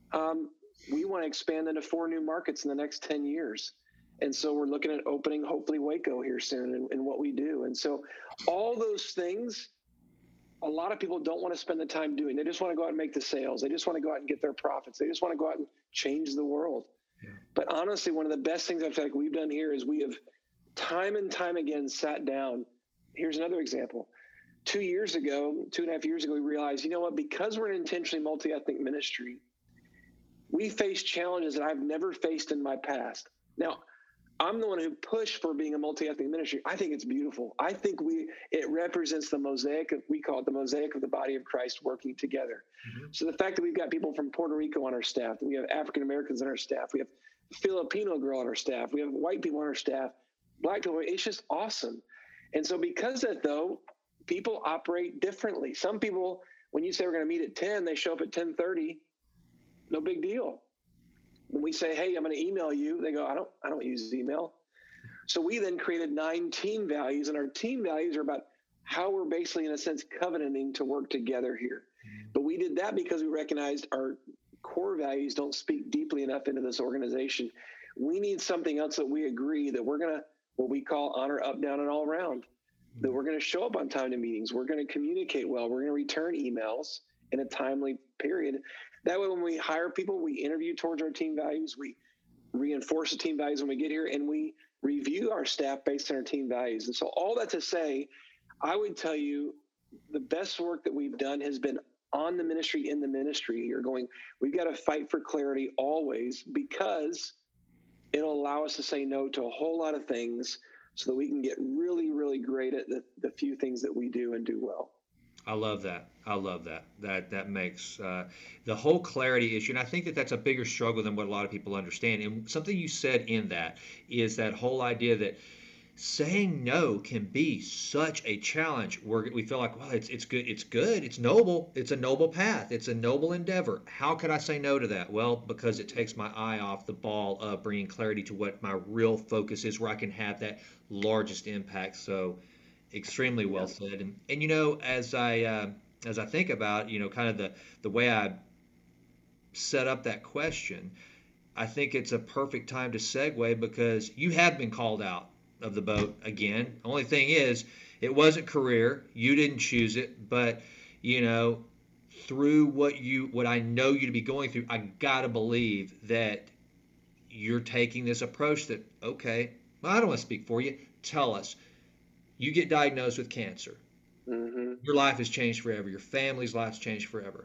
We want to expand into 4 new markets in the next 10 years. And so we're looking at opening, hopefully, Waco here soon in what we do. And so all those things, a lot of people don't want to spend the time doing. They just want to go out and make the sales. They just want to go out and get their profits. They just want to go out and change the world. Yeah. But honestly, one of the best things I feel like we've done here is we have time and time again sat down. Here's another example. 2.5 years ago, we realized, you know what, because we're an intentionally multi-ethnic ministry, we face challenges that I've never faced in my past. Now, I'm the one who pushed for being a multi-ethnic ministry. I think it's beautiful. I think it represents the mosaic, we call it the mosaic of the body of Christ working together. Mm-hmm. So the fact that we've got people from Puerto Rico on our staff, that we have African Americans on our staff, we have Filipino girl on our staff. We have white people on our staff, black people. It's just awesome. And so because of that, though, people operate differently. Some people, when you say we're going to meet at 10, they show up at 10:30. No big deal. When we say, hey, I'm going to email you, they go, I don't use email. So we then created 9 team values, and our team values are about how we're basically, in a sense, covenanting to work together here. But we did that because we recognized our core values don't speak deeply enough into this organization. We need something else that we agree that we're going to, what we call honor up, down, and all around, that we're going to show up on time to meetings. We're going to communicate well. We're going to return emails in a timely period. That way, when we hire people, we interview towards our team values. We reinforce the team values when we get here, and we review our staff based on our team values. And so all that to say, I would tell you the best work that we've done has been on the ministry, in the ministry. You're going, we've got to fight for clarity always, because it'll allow us to say no to a whole lot of things so that we can get really, really great at the few things that we do and do well. I love that. I love that. That makes the whole clarity issue, and I think that that's a bigger struggle than what a lot of people understand. And something you said in that is that whole idea that saying no can be such a challenge. We feel like, well, it's good, it's noble, it's a noble path, it's a noble endeavor. How could I say no to that? Well, because it takes my eye off the ball of bringing clarity to what my real focus is, where I can have that largest impact. So, extremely well said. And you know, as I think about, you know, kind of the way I set up that question, I think it's a perfect time to segue, because you have been called out of the boat again. Only thing is, it wasn't career. You didn't choose it, but you know, through what I know you to be going through, I gotta believe that you're taking this approach that, okay, well, I don't want to speak for you. Tell us. You get diagnosed with cancer. Mm-hmm. Your life has changed forever. Your family's life's changed forever.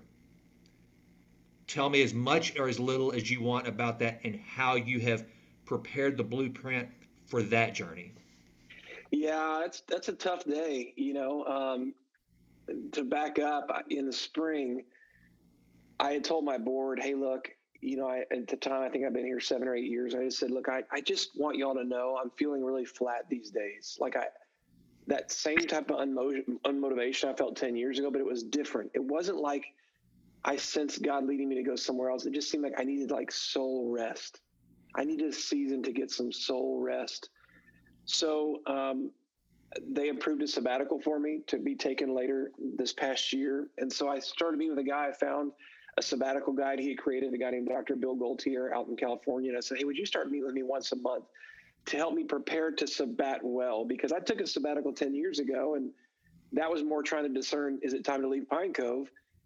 Tell me as much or as little as you want about that, and how you have prepared the blueprint for that journey. Yeah, that's a tough day. You know, to back up, in the spring, I had told my board, hey, look, you know, at the time, I think I've been here 7 or 8 years. I just said, look, I just want y'all to know I'm feeling really flat these days. Like that same type of unmotivation I felt 10 years ago, but it was different. It wasn't like I sensed God leading me to go somewhere else. It just seemed like I needed like soul rest. I needed a season to get some soul rest. So they approved a sabbatical for me to be taken later this past year. And so I started meeting with a guy. I found a sabbatical guide he had created, a guy named Dr. Bill Gaultier out in California. And I said, hey, would you start meeting with me once a month to help me prepare to sabbat well? Because I took a sabbatical 10 years ago, and that was more trying to discern, is it time to leave Pine Cove?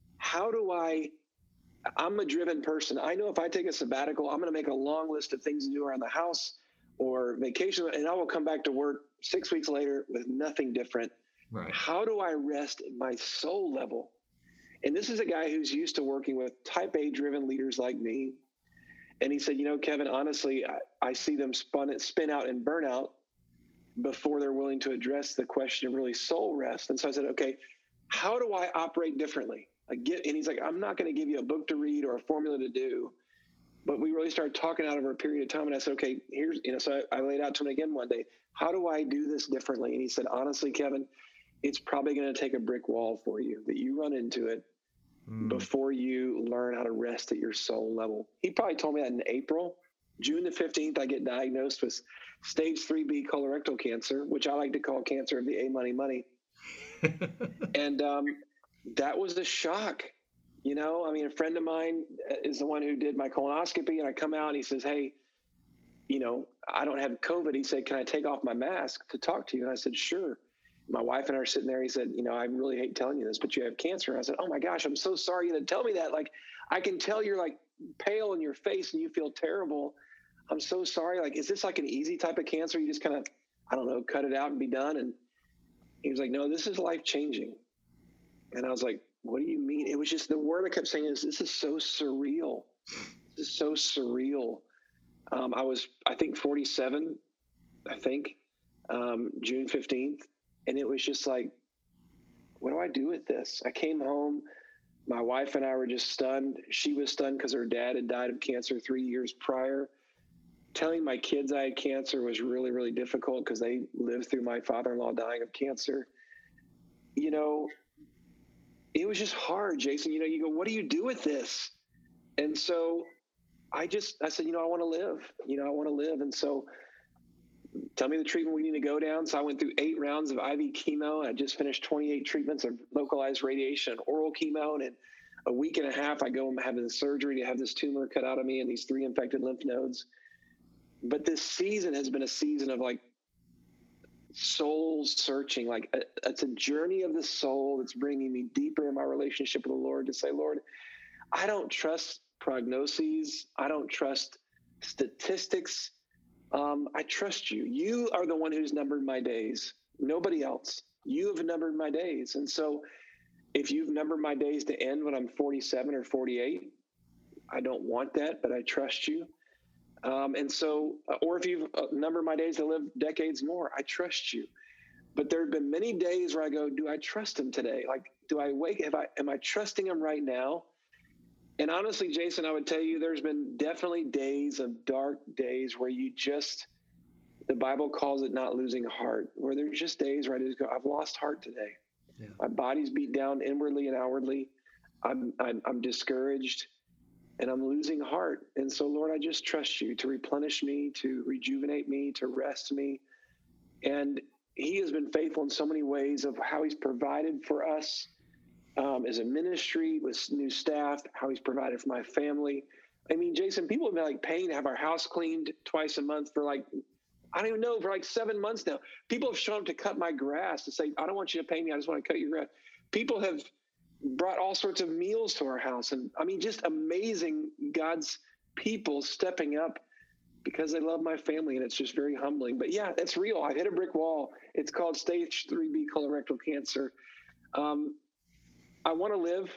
I'm a driven person. I know if I take a sabbatical, I'm going to make a long list of things to do around the house or vacation, and I will come back to work 6 weeks later with nothing different. Right. How do I rest at my soul level? And this is a guy who's used to working with type A driven leaders like me. And he said, you know, Kevin, honestly, I see them spin out and burn out before they're willing to address the question of really soul rest. And so I said, okay, how do I operate differently? And he's like, I'm not going to give you a book to read or a formula to do. But we really started talking out over a period of time. And I said, okay, so I laid out to him again one day, how do I do this differently? And he said, honestly, Kevin, it's probably going to take a brick wall for you, that you run into it before you learn how to rest at your soul level. He probably told me that in April. June the 15th, I get diagnosed with stage 3B colorectal cancer, which I like to call cancer of the A money. And that was a shock. You know, I mean, a friend of mine is the one who did my colonoscopy, and I come out and he says, hey, you know, I don't have COVID. He said, can I take off my mask to talk to you? And I said, sure. My wife and I are sitting there. He said, you know, I really hate telling you this, but you have cancer. And I said, oh my gosh, I'm so sorry you had to tell me that. Like, I can tell you're like pale in your face and you feel terrible. I'm so sorry. Like, is this like an easy type of cancer? You just kind of, I don't know, cut it out and be done. And he was like, no, this is life changing. And I was like, what do you mean? It was just the word I kept saying is, this is so surreal. This is so surreal. I was, I think 47, June 15th. And it was just like, what do I do with this? I came home. My wife and I were just stunned. She was stunned because her dad had died of cancer 3 years prior. telling my kids I had cancer was really, really difficult because they lived through my father-in-law dying of cancer. You know, it was just hard, Jason. You know, you go, what do you do with this? And so I said, I want to live. I want to live. And so tell me the treatment we need to go down. So I went through 8 rounds of IV chemo. I just finished 28 treatments of localized radiation and oral chemo. And in a week and a half, I go and have the surgery to have this tumor cut out of me and these 3 infected lymph nodes. But this season has been a season of like soul searching. Like it's a journey of the soul that's bringing me deeper in my relationship with the Lord to say, Lord, I don't trust prognoses. I don't trust statistics. I trust you. You are the one who's numbered my days. Nobody else. You have numbered my days. And so if you've numbered my days to end when I'm 47 or 48, I don't want that, but I trust you. And so, or if you've numbered my days to live decades more, I trust you. But there have been many days where I go, do I trust him today? Like, do I wake? Am I trusting him right now? And honestly, Jason, I would tell you, there's been definitely days of dark days where the Bible calls it not losing heart, where there's just days where I just go, I've lost heart today. Yeah. My body's beat down inwardly and outwardly. I'm discouraged and I'm losing heart. And so, Lord, I just trust you to replenish me, to rejuvenate me, to rest me. And he has been faithful in so many ways of how he's provided for us. As a ministry with new staff, how he's provided for my family. I mean, Jason, people have been like paying to have our house cleaned twice a month for like, I don't even know, for like 7 months now. People have shown up to cut my grass to say, I don't want you to pay me. I just want to cut your grass. People have brought all sorts of meals to our house. And I mean, just amazing God's people stepping up because they love my family. And it's just very humbling. But yeah, it's real. I hit a brick wall. It's called stage 3B colorectal cancer. I want to live,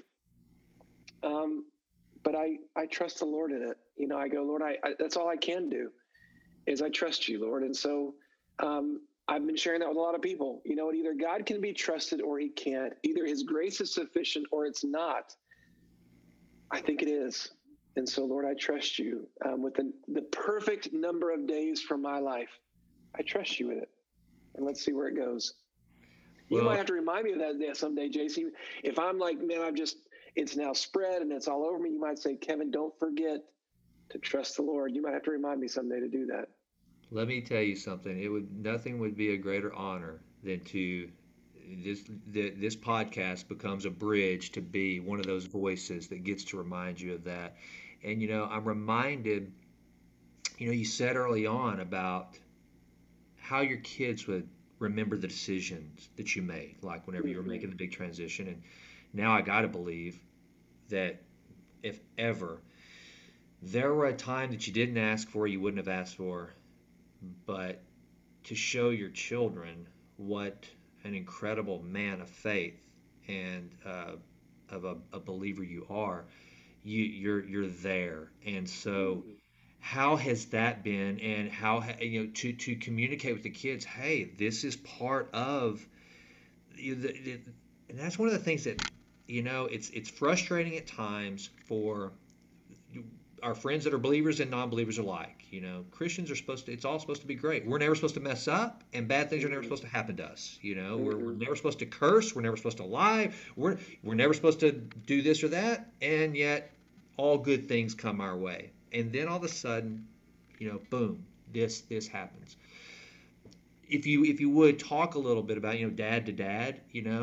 but I trust the Lord in it. I go, Lord, I that's all I can do is I trust you, Lord. And so I've been sharing that with a lot of people. Either God can be trusted or he can't. Either his grace is sufficient or it's not. I think it is. And so, Lord, I trust you with the perfect number of days from my life. I trust you with it. And let's see where it goes. You might have to remind me of that someday, JC. If I'm like, man, it's now spread and it's all over me, you might say, Kevin, don't forget to trust the Lord. You might have to remind me someday to do that. Let me tell you something. Nothing would be a greater honor than this podcast becomes a bridge to be one of those voices that gets to remind you of that. And, I'm reminded, you said early on about how your kids would remember the decisions that you made, like whenever you were making the big transition. And now I got to believe that if ever there were a time that you didn't ask for, you wouldn't have asked for, but to show your children what an incredible man of faith and of a believer you are, you're there. And so how has that been, and how to communicate with the kids? Hey, this is part of, and that's one of the things that it's frustrating at times for our friends that are believers and non-believers alike. Christians are it's all supposed to be great. We're never supposed to mess up, and bad things are never supposed to happen to us. We're never supposed to curse. We're never supposed to lie. We're never supposed to do this or that, and yet all good things come our way. And then all of a sudden, boom, this happens. If you would talk a little bit about, dad to dad,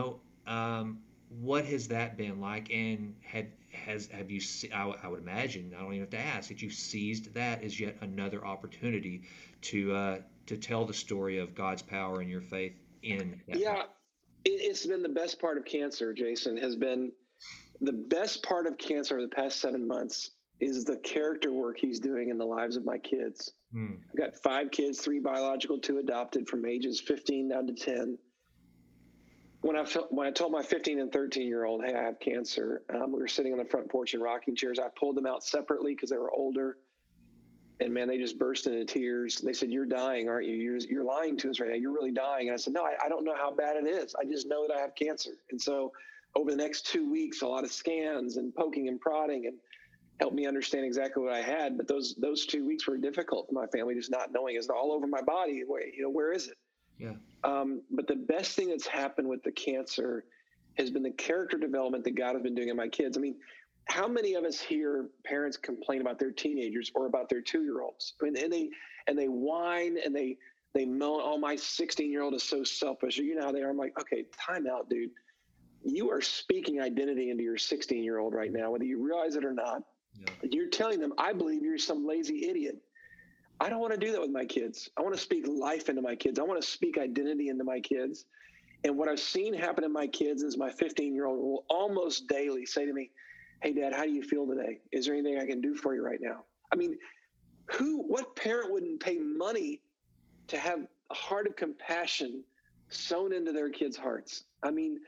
what has that been like? And have you? I would imagine, I don't even have to ask, that you seized that as yet another opportunity to tell the story of God's power and your faith in that. Yeah, it's been the best part of cancer, Jason. Has been the best part of cancer over the past 7 months. Is the character work he's doing in the lives of my kids. I've got 5 kids, 3 biological, 2 adopted, from ages 15 down to 10. When I told my 15 and 13-year-old, hey, I have cancer, we were sitting on the front porch in rocking chairs. I pulled them out separately because they were older. And, man, they just burst into tears. They said, you're dying, aren't you? You're lying to us right now. You're really dying. And I said, no, I don't know how bad it is. I just know that I have cancer. And so over the next 2 weeks, a lot of scans and poking and prodding, and helped me understand exactly what I had. But those 2 weeks were difficult for my family, just not knowing. It's all over my body. Where is it? Yeah. But the best thing that's happened with the cancer has been the character development that God has been doing in my kids. I mean, how many of us hear parents complain about their teenagers or about their 2-year-olds? I mean, and they whine and they moan, "Oh, my 16-year-old is so selfish." Or, you know how they are. I'm like, okay, time out, dude. You are speaking identity into your 16-year-old right now, whether you realize it or not. Yeah. You're telling them, "I believe you're some lazy idiot." I don't want to do that with my kids. I want to speak life into my kids. I want to speak identity into my kids. And what I've seen happen in my kids is my 15-year-old will almost daily say to me, "Hey, Dad, how do you feel today? Is there anything I can do for you right now?" I mean, what parent wouldn't pay money to have a heart of compassion sewn into their kids' hearts? I mean,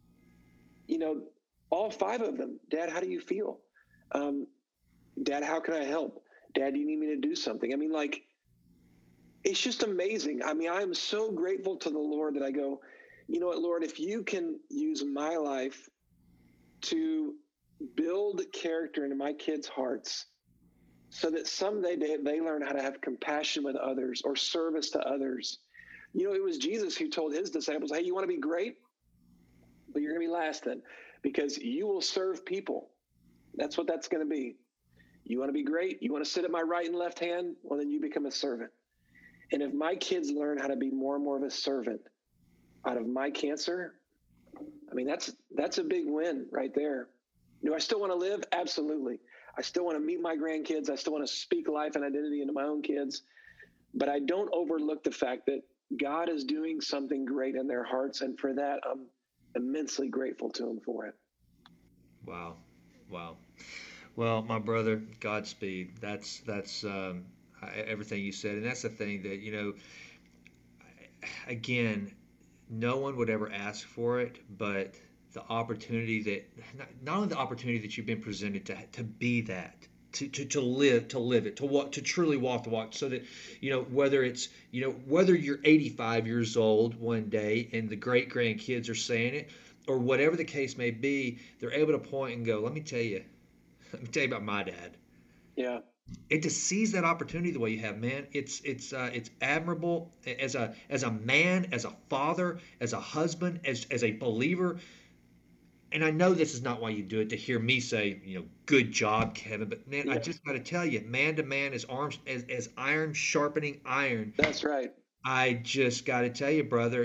all 5 of them. "Dad, how do you feel? Dad, how can I help? Dad, do you need me to do something?" I mean, like, it's just amazing. I mean, I am so grateful to the Lord that I go, you know what, Lord, if you can use my life to build character into my kids' hearts so that someday they learn how to have compassion with others or service to others. It was Jesus who told his disciples, "Hey, you want to be great? But you're going to be last then, because you will serve people." That's what that's going to be. You want to be great? You want to sit at my right and left hand? Well, then you become a servant. And if my kids learn how to be more and more of a servant out of my cancer, I mean, that's a big win right there. Do I still want to live? Absolutely. I still want to meet my grandkids. I still want to speak life and identity into my own kids. But I don't overlook the fact that God is doing something great in their hearts. And for that, I'm immensely grateful to him for it. Wow. Well, my brother, Godspeed. That's everything you said. And that's the thing that, again, no one would ever ask for it, but the opportunity that not only the opportunity that you've been presented to be that, to live it, to truly walk the walk, so that whether you're 85 years old one day and the great grandkids are saying it, or whatever the case may be, they're able to point and go, let me tell you about my dad. Yeah. And to seize that opportunity the way you have, man, it's admirable as a man, as a father, as a husband, as a believer. And I know this is not why you do it, to hear me say, good job, Kevin. But man, yeah. I just got to tell you, man to man, as arms as iron sharpening iron. That's right. I just got to tell you, brother,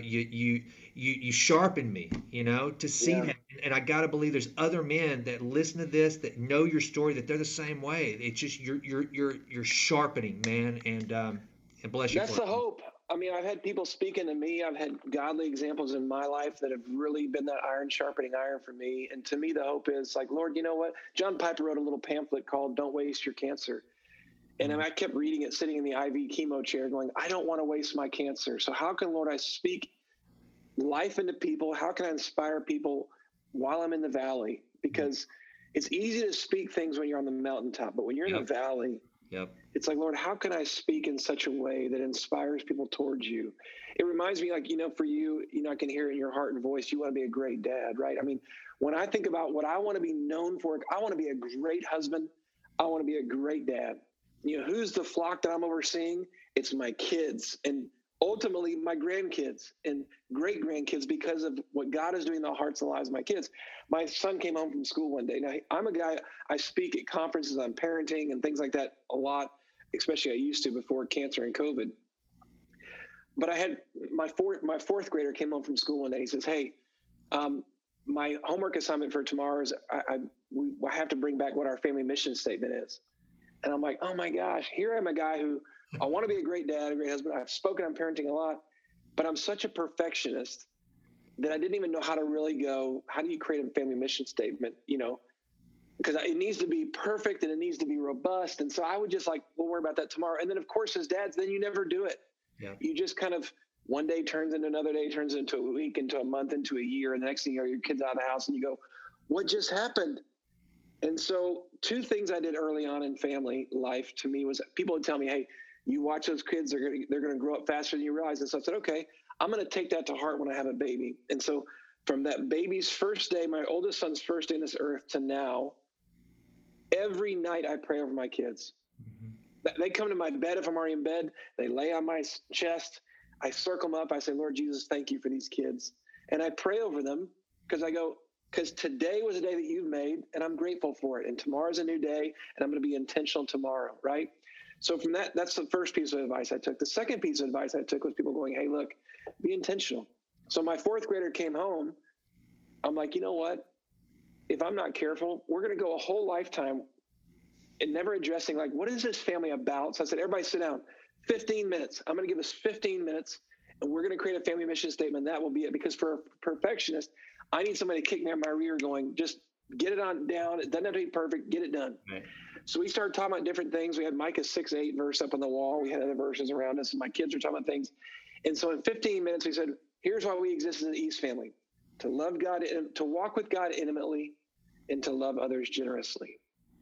you sharpen me, to see that. And I got to believe there's other men that listen to this, that know your story, that they're the same way. It's just you're sharpening, man, and bless you. That's the hope. I mean, I've had people speaking to me. I've had godly examples in my life that have really been that iron sharpening iron for me. And to me, the hope is like, Lord, you know what? John Piper wrote a little pamphlet called "Don't Waste Your Cancer." And I kept reading it sitting in the IV chemo chair going, I don't want to waste my cancer. So how can, Lord, I speak life into people? How can I inspire people while I'm in the valley? Because it's easy to speak things when you're on the mountaintop, but when you're in the valley, it's like, Lord, how can I speak in such a way that inspires people towards you? It reminds me, like, for you, I can hear it in your heart and voice. You want to be a great dad, right? I mean, when I think about what I want to be known for, I want to be a great husband. I want to be a great dad. Who's the flock that I'm overseeing? It's my kids and ultimately my grandkids and great grandkids, because of what God is doing in the hearts and lives of my kids. My son came home from school one day. Now, I'm a guy, I speak at conferences on parenting and things like that a lot, especially I used to before cancer and COVID. But I had my fourth grader came home from school one day. He says, "Hey, my homework assignment for tomorrow is I have to bring back what our family mission statement is." And I'm like, oh my gosh, here I'm a guy who I want to be a great dad, a great husband. I've spoken on parenting a lot, but I'm such a perfectionist that I didn't even know how to really go, how do you create a family mission statement? Because it needs to be perfect and it needs to be robust. And so I would just like, we'll worry about that tomorrow. And then of course, as dads, then you never do it. Yeah. You just kind of, one day turns into another day, turns into a week, into a month, into a year. And the next thing you know, your kid's out of the house and you go, what just happened? And so 2 things I did early on in family life to me was people would tell me, hey, you watch those kids, they're going to grow up faster than you realize. And so I said, okay, I'm going to take that to heart when I have a baby. And so from that baby's first day, my oldest son's first day on this earth to now, Every night I pray over my kids. They come to my bed if I'm already in bed. They lay on my chest. I circle them up. I say, Lord Jesus, thank you for these kids. And I pray over them because today was a day that you've made, and I'm grateful for it. And tomorrow's a new day, and I'm going to be intentional tomorrow, right? So from that's the first piece of advice I took. The second piece of advice I took was people going, hey, look, be intentional. So my fourth grader came home. I'm like, you know what? If I'm not careful, we're going to go a whole lifetime and never addressing, like, what is this family about? So I said, everybody sit down. 15 minutes. I'm going to give us 15 minutes, and we're going to create a family mission statement. That will be it. Because for a perfectionist, I need somebody to kick me on my rear going, just get it on down. It doesn't have to be perfect. Get it done. Right. So we started talking about different things. We had Micah 6:8 verse up on the wall. We had other verses around us, and my kids were talking about things. And so in 15 minutes, we said, here's why we exist as an East family: to love God, to walk with God intimately, and to love others generously.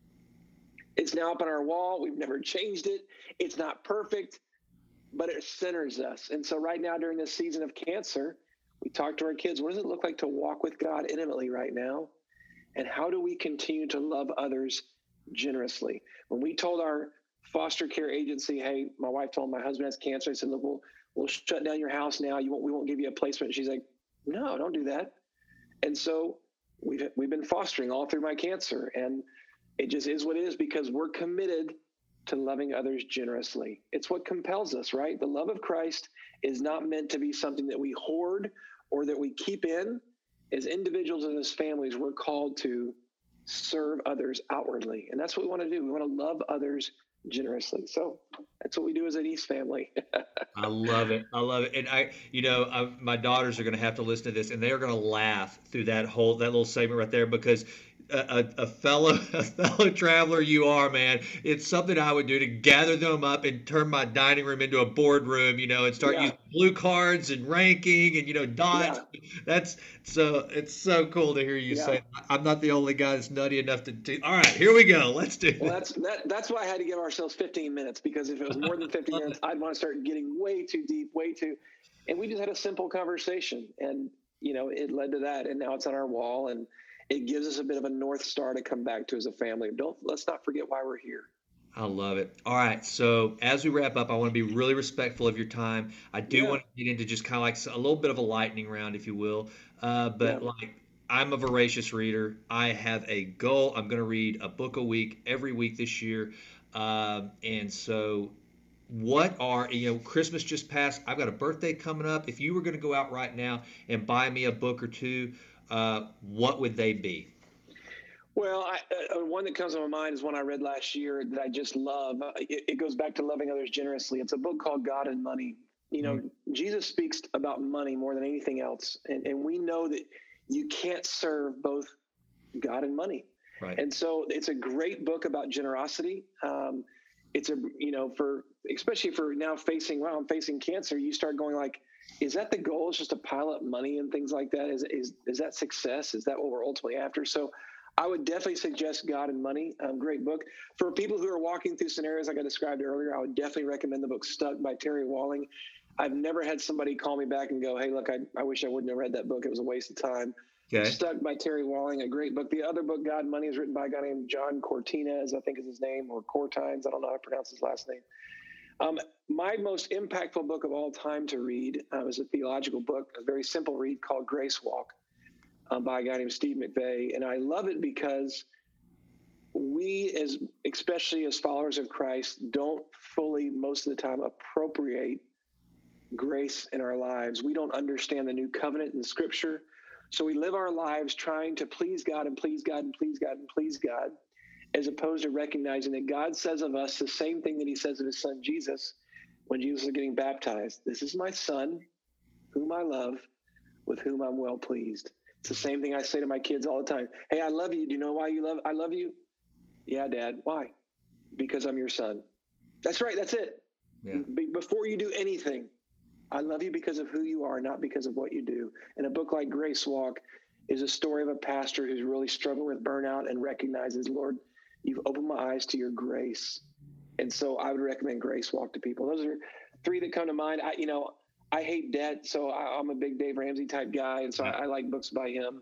It's now up on our wall. We've never changed it. It's not perfect, but it centers us. And so right now, during this season of cancer, we talk to our kids, what does it look like to walk with God intimately right now? And how do we continue to love others generously? When we told our foster care agency, hey, my wife told my husband has cancer, I said, look, we'll shut down your house now. We won't give you a placement. She's like, no, don't do that. And so we've been fostering all through my cancer. And it just is what it is, because we're committed to loving others generously. It's what compels us, right? The love of Christ is not meant to be something that we hoard or that we keep in. As individuals and as families, we're called to serve others outwardly. And that's what we want to do. We want to love others generously. So that's what we do as an East family. I love it. I love it. And my daughters are going to have to listen to this, and they are going to laugh through that little segment right there, because a fellow traveler you are, man. It's something I would do to gather them up and turn my dining room into a boardroom, and start using blue cards and ranking and dots. Yeah. It's so cool to hear you say, I'm not the only guy that's nutty enough to do. All right, here we go. Let's do it. That's why I had to give ourselves 15 minutes, because if it was more than 15 minutes, I'd want to start getting way too deep, and we just had a simple conversation, and it led to that, and now it's on our wall, and it gives us a bit of a North Star to come back to as a family. Let's not forget why we're here. I love it. All right. So as we wrap up, I want to be really respectful of your time. I do want to get into just kind of like a little bit of a lightning round, if you will. Like, I'm a voracious reader. I have a goal. I'm going to read a book a week every week this year. And so Christmas just passed. I've got a birthday coming up. If you were going to go out right now and buy me a book or two, what would they be? Well, one that comes to my mind is one I read last year that I just love. It goes back to loving others generously. It's a book called God and Money. Jesus speaks about money more than anything else. And we know that you can't serve both God and money. Right. And so it's a great book about generosity. It's especially for now I'm facing cancer, you start going like, is that the goal? Is just to pile up money and things like that? Is that success? Is that what we're ultimately after? So I would definitely suggest God and Money. Great book. For people who are walking through scenarios like I described earlier, I would definitely recommend the book Stuck by Terry Walling. I've never had somebody call me back and go, hey, look, I wish I wouldn't have read that book. It was a waste of time. Okay. Stuck by Terry Walling, a great book. The other book, God and Money, is written by a guy named John Cortines, I think is his name, or Cortines. I don't know how to pronounce his last name. My most impactful book of all time to read is a theological book, a very simple read called Grace Walk. By a guy named Steve McVeigh. And I love it because we, especially as followers of Christ, don't fully, most of the time, appropriate grace in our lives. We don't understand the new covenant in Scripture. So we live our lives trying to please God and please God and please God and please God, as opposed to recognizing that God says of us the same thing that he says of his son Jesus when Jesus was getting baptized. This is my son, whom I love, with whom I'm well pleased. It's the same thing I say to my kids all the time. Hey, I love you. Do you know why I love you? Yeah, Dad. Why? Because I'm your son. That's right. That's it. Yeah. Before you do anything, I love you because of who you are, not because of what you do. And a book like Grace Walk is a story of a pastor who's really struggling with burnout and recognizes, Lord, you've opened my eyes to your grace. And so I would recommend Grace Walk to people. Those are three that come to mind. I hate debt, so I'm a big Dave Ramsey type guy, and so I like books by him.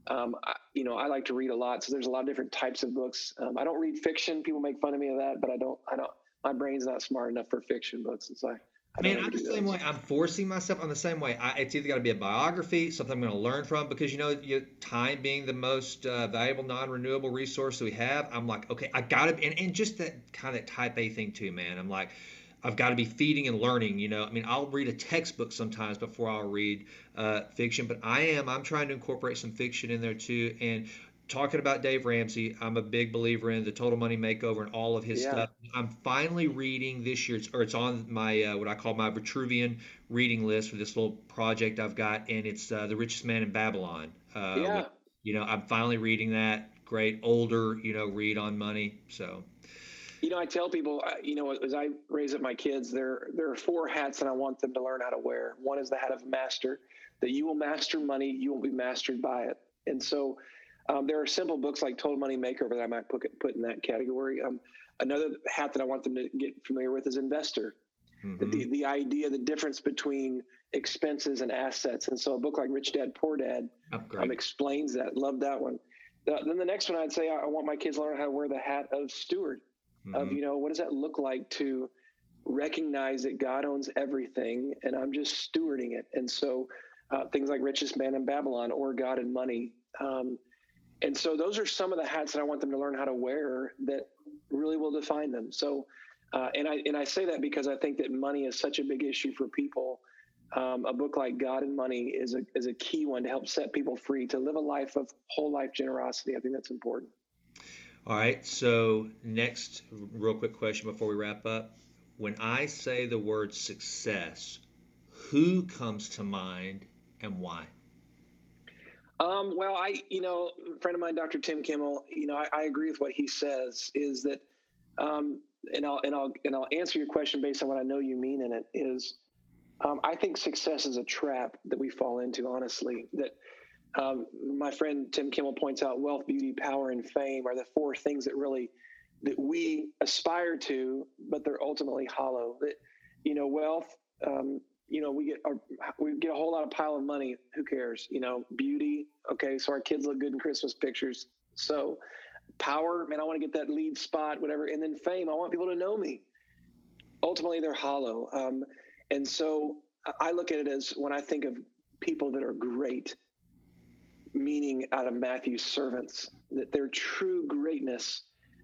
I like to read a lot. So there's a lot of different types of books. I don't read fiction. People make fun of me of that, but I don't, my brain's not smart enough for fiction books. And so I don't Man, ever I'm the do same those. way. I'm forcing myself. I'm the same way. It's either got to be a biography, something I'm going to learn from, because time being the most valuable non-renewable resource that we have. I'm like, okay, I got to, and just that kind of type A thing too, man. I'm like, I've got to be feeding and learning. I mean, I'll read a textbook sometimes before I'll read fiction, but I'm trying to incorporate some fiction in there too. And talking about Dave Ramsey, I'm a big believer in the Total Money Makeover and all of his Yeah. stuff. I'm finally reading this year, or it's on my what I call my Vitruvian reading list for this little project I've got, and it's The Richest Man in Babylon. Yeah. I'm finally reading that. Great older, read on money. So. I tell people, as I raise up my kids, there are 4 hats that I want them to learn how to wear. One is the hat of a master, that you will master money, you won't be mastered by it. And so there are simple books like Total Money Makeover that I might put in that category. Another hat that I want them to get familiar with is investor. Mm-hmm. The idea, the difference between expenses and assets. And so a book like Rich Dad, Poor Dad explains that. Love that one. Then the next one, I'd say I want my kids to learn how to wear the hat of steward. Mm-hmm. Of, what does that look like to recognize that God owns everything and I'm just stewarding it. And so things like Richest Man in Babylon or God and Money. And so those are some of the hats that I want them to learn how to wear that really will define them. So, and I say that because I think that money is such a big issue for people. A book like God and Money is a key one to help set people free to live a life of whole life generosity. I think that's important. All right. So next, real quick question before we wrap up. When I say the word success, who comes to mind and why? Well, a friend of mine, Dr. Tim Kimmel, I agree with what he says is that, and I'll answer your question based on what I know you mean in it is, I think success is a trap that we fall into, honestly, that, my friend Tim Kimmel points out wealth, beauty, power, and fame are the 4 things that we aspire to, but they're ultimately hollow. That, wealth, we get a whole lot of pile of money. Who cares? Beauty. Okay. So our kids look good in Christmas pictures. So power, man, I want to get that lead spot, whatever. And then fame, I want people to know me. Ultimately, they're hollow. And so I look at it as when I think of people that are great, meaning out of Matthew's servants, that their true greatness.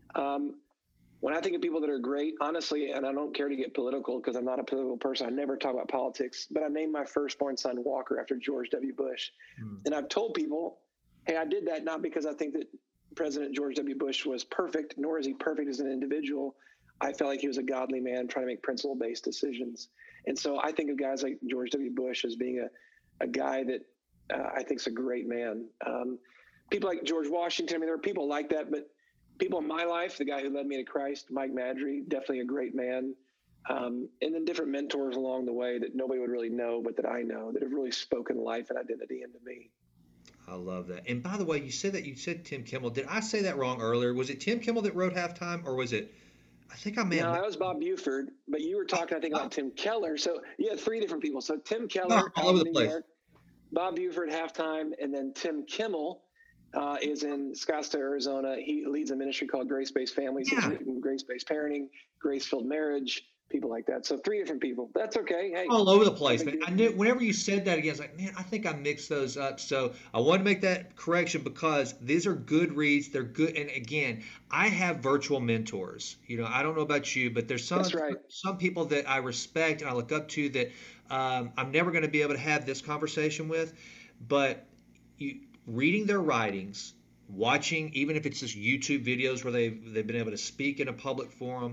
When I think of people that are great, honestly, and I don't care to get political because I'm not a political person, I never talk about politics, but I named my firstborn son Walker after George W. Bush. And I've told people, hey, I did that not because I think that President George W. Bush was perfect, nor is he perfect as an individual. I felt like he was a godly man trying to make principle-based decisions. And so I think of guys like George W. Bush as being a guy that I think is a great man. People like George Washington, I mean, there are people like that, but people in my life, the guy who led me to Christ, Mike Madry, definitely a great man. And then different mentors along the way that nobody would really know, but that I know, that have really spoken life and identity into me. I love that. And by the way, you said Tim Kimmel. Did I say that wrong earlier? Was it Tim Kimmel that wrote Halftime, or was it? I think I may have. No, that was Bob Buford, but you were talking, I think, about Tim Keller. So you had 3 different people. So Tim Keller, all over the place. York, Bob Buford, Halftime, and then Tim Kimmel is in Scottsdale, Arizona. He leads a ministry called Grace-Based Families. He's written Grace-Based Parenting, Grace-Filled Marriage, people like that. So 3 different people. That's okay. Hey, all over the place, man. I knew whenever you said that again, I was like, man, I think I mixed those up. So I wanted to make that correction because these are good reads. They're good. And again, I have virtual mentors. I don't know about you, but there's some people that I respect and I look up to that I'm never going to be able to have this conversation with. But reading their writings, watching, even if it's just YouTube videos where they've been able to speak in a public forum,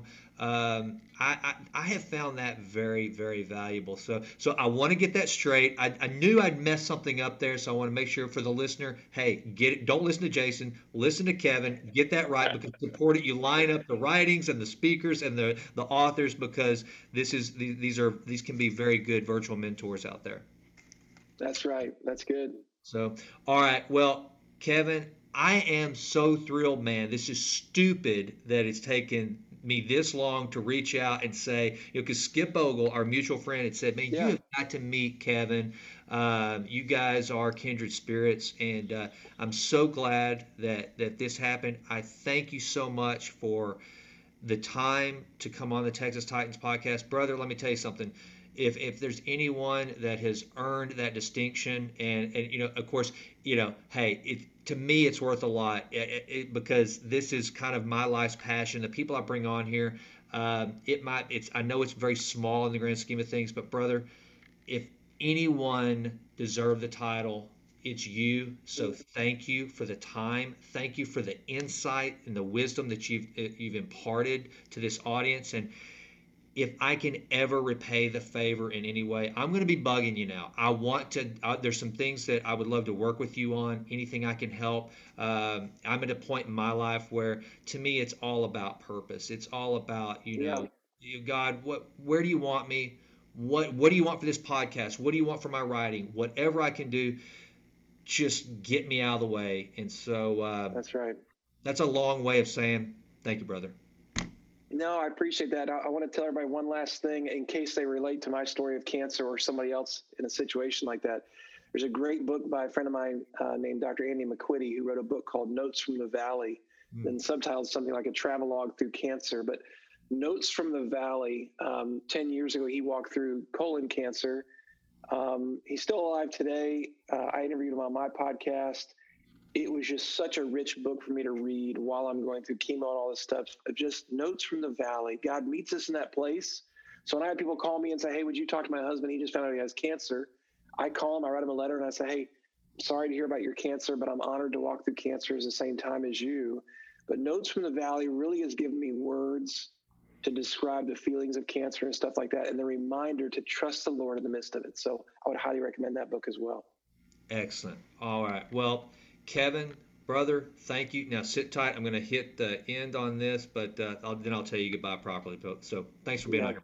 I have found that very, very valuable. So I want to get that straight. I knew I'd mess something up there, so I want to make sure for the listener, hey, get it. Don't listen to Jason. Listen to Kevin. Get that right, because it's important you line up the writings and the speakers and the authors, because these can be very good virtual mentors out there. That's right. That's good. So, all right. Well, Kevin, I am so thrilled, man. This is stupid that it's taken me this long to reach out and say, because Skip Ogle, our mutual friend, had said, man, you have got to meet Kevin. You guys are kindred spirits, and I'm so glad that this happened. I thank you so much for the time to come on the Texas Titans podcast. Brother, let me tell you something. If there's anyone that has earned that distinction, and of course, hey, to me it's worth a lot, because this is kind of my life's passion. The people I bring on here, I know it's very small in the grand scheme of things, but brother, if anyone deserved the title, it's you. So thank you for the time. Thank you for the insight and the wisdom that you've imparted to this audience. And if I can ever repay the favor in any way, I'm going to be bugging you now. I want to. There's some things that I would love to work with you on. Anything I can help. I'm at a point in my life where, to me, it's all about purpose. It's all about God. Where do you want me? What do you want for this podcast? What do you want for my writing? Whatever I can do, just get me out of the way. And so that's right. That's a long way of saying thank you, brother. No, I appreciate that. I want to tell everybody one last thing in case they relate to my story of cancer or somebody else in a situation like that. There's a great book by a friend of mine named Dr. Andy McQuitty, who wrote a book called Notes from the Valley, and subtitled something like A Travelogue Through Cancer. But Notes from the Valley, 10 years ago, he walked through colon cancer. He's still alive today. I interviewed him on my podcast. It was just such a rich book for me to read while I'm going through chemo and all this stuff. Just Notes from the Valley. God meets us in that place. So when I have people call me and say, hey, would you talk to my husband? He just found out he has cancer. I call him, I write him a letter, and I say, hey, sorry to hear about your cancer, but I'm honored to walk through cancer at the same time as you. But Notes from the Valley really has given me words to describe the feelings of cancer and stuff like that, and the reminder to trust the Lord in the midst of it. So I would highly recommend that book as well. Excellent. All right. Well, Kevin, brother, thank you. Now sit tight. I'm going to hit the end on this, but I'll tell you goodbye properly. So thanks for being on here.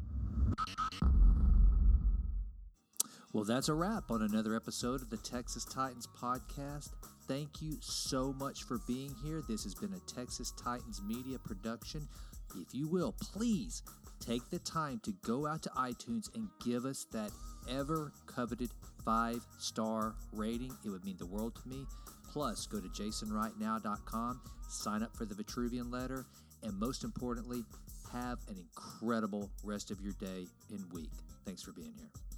Well, that's a wrap on another episode of the Texas Titans podcast. Thank you so much for being here. This has been a Texas Titans media production. If you will, please take the time to go out to iTunes and give us that ever-coveted 5-star rating. It would mean the world to me. Plus, go to jasonrightnow.com, sign up for the Vitruvian letter, and most importantly, have an incredible rest of your day and week. Thanks for being here.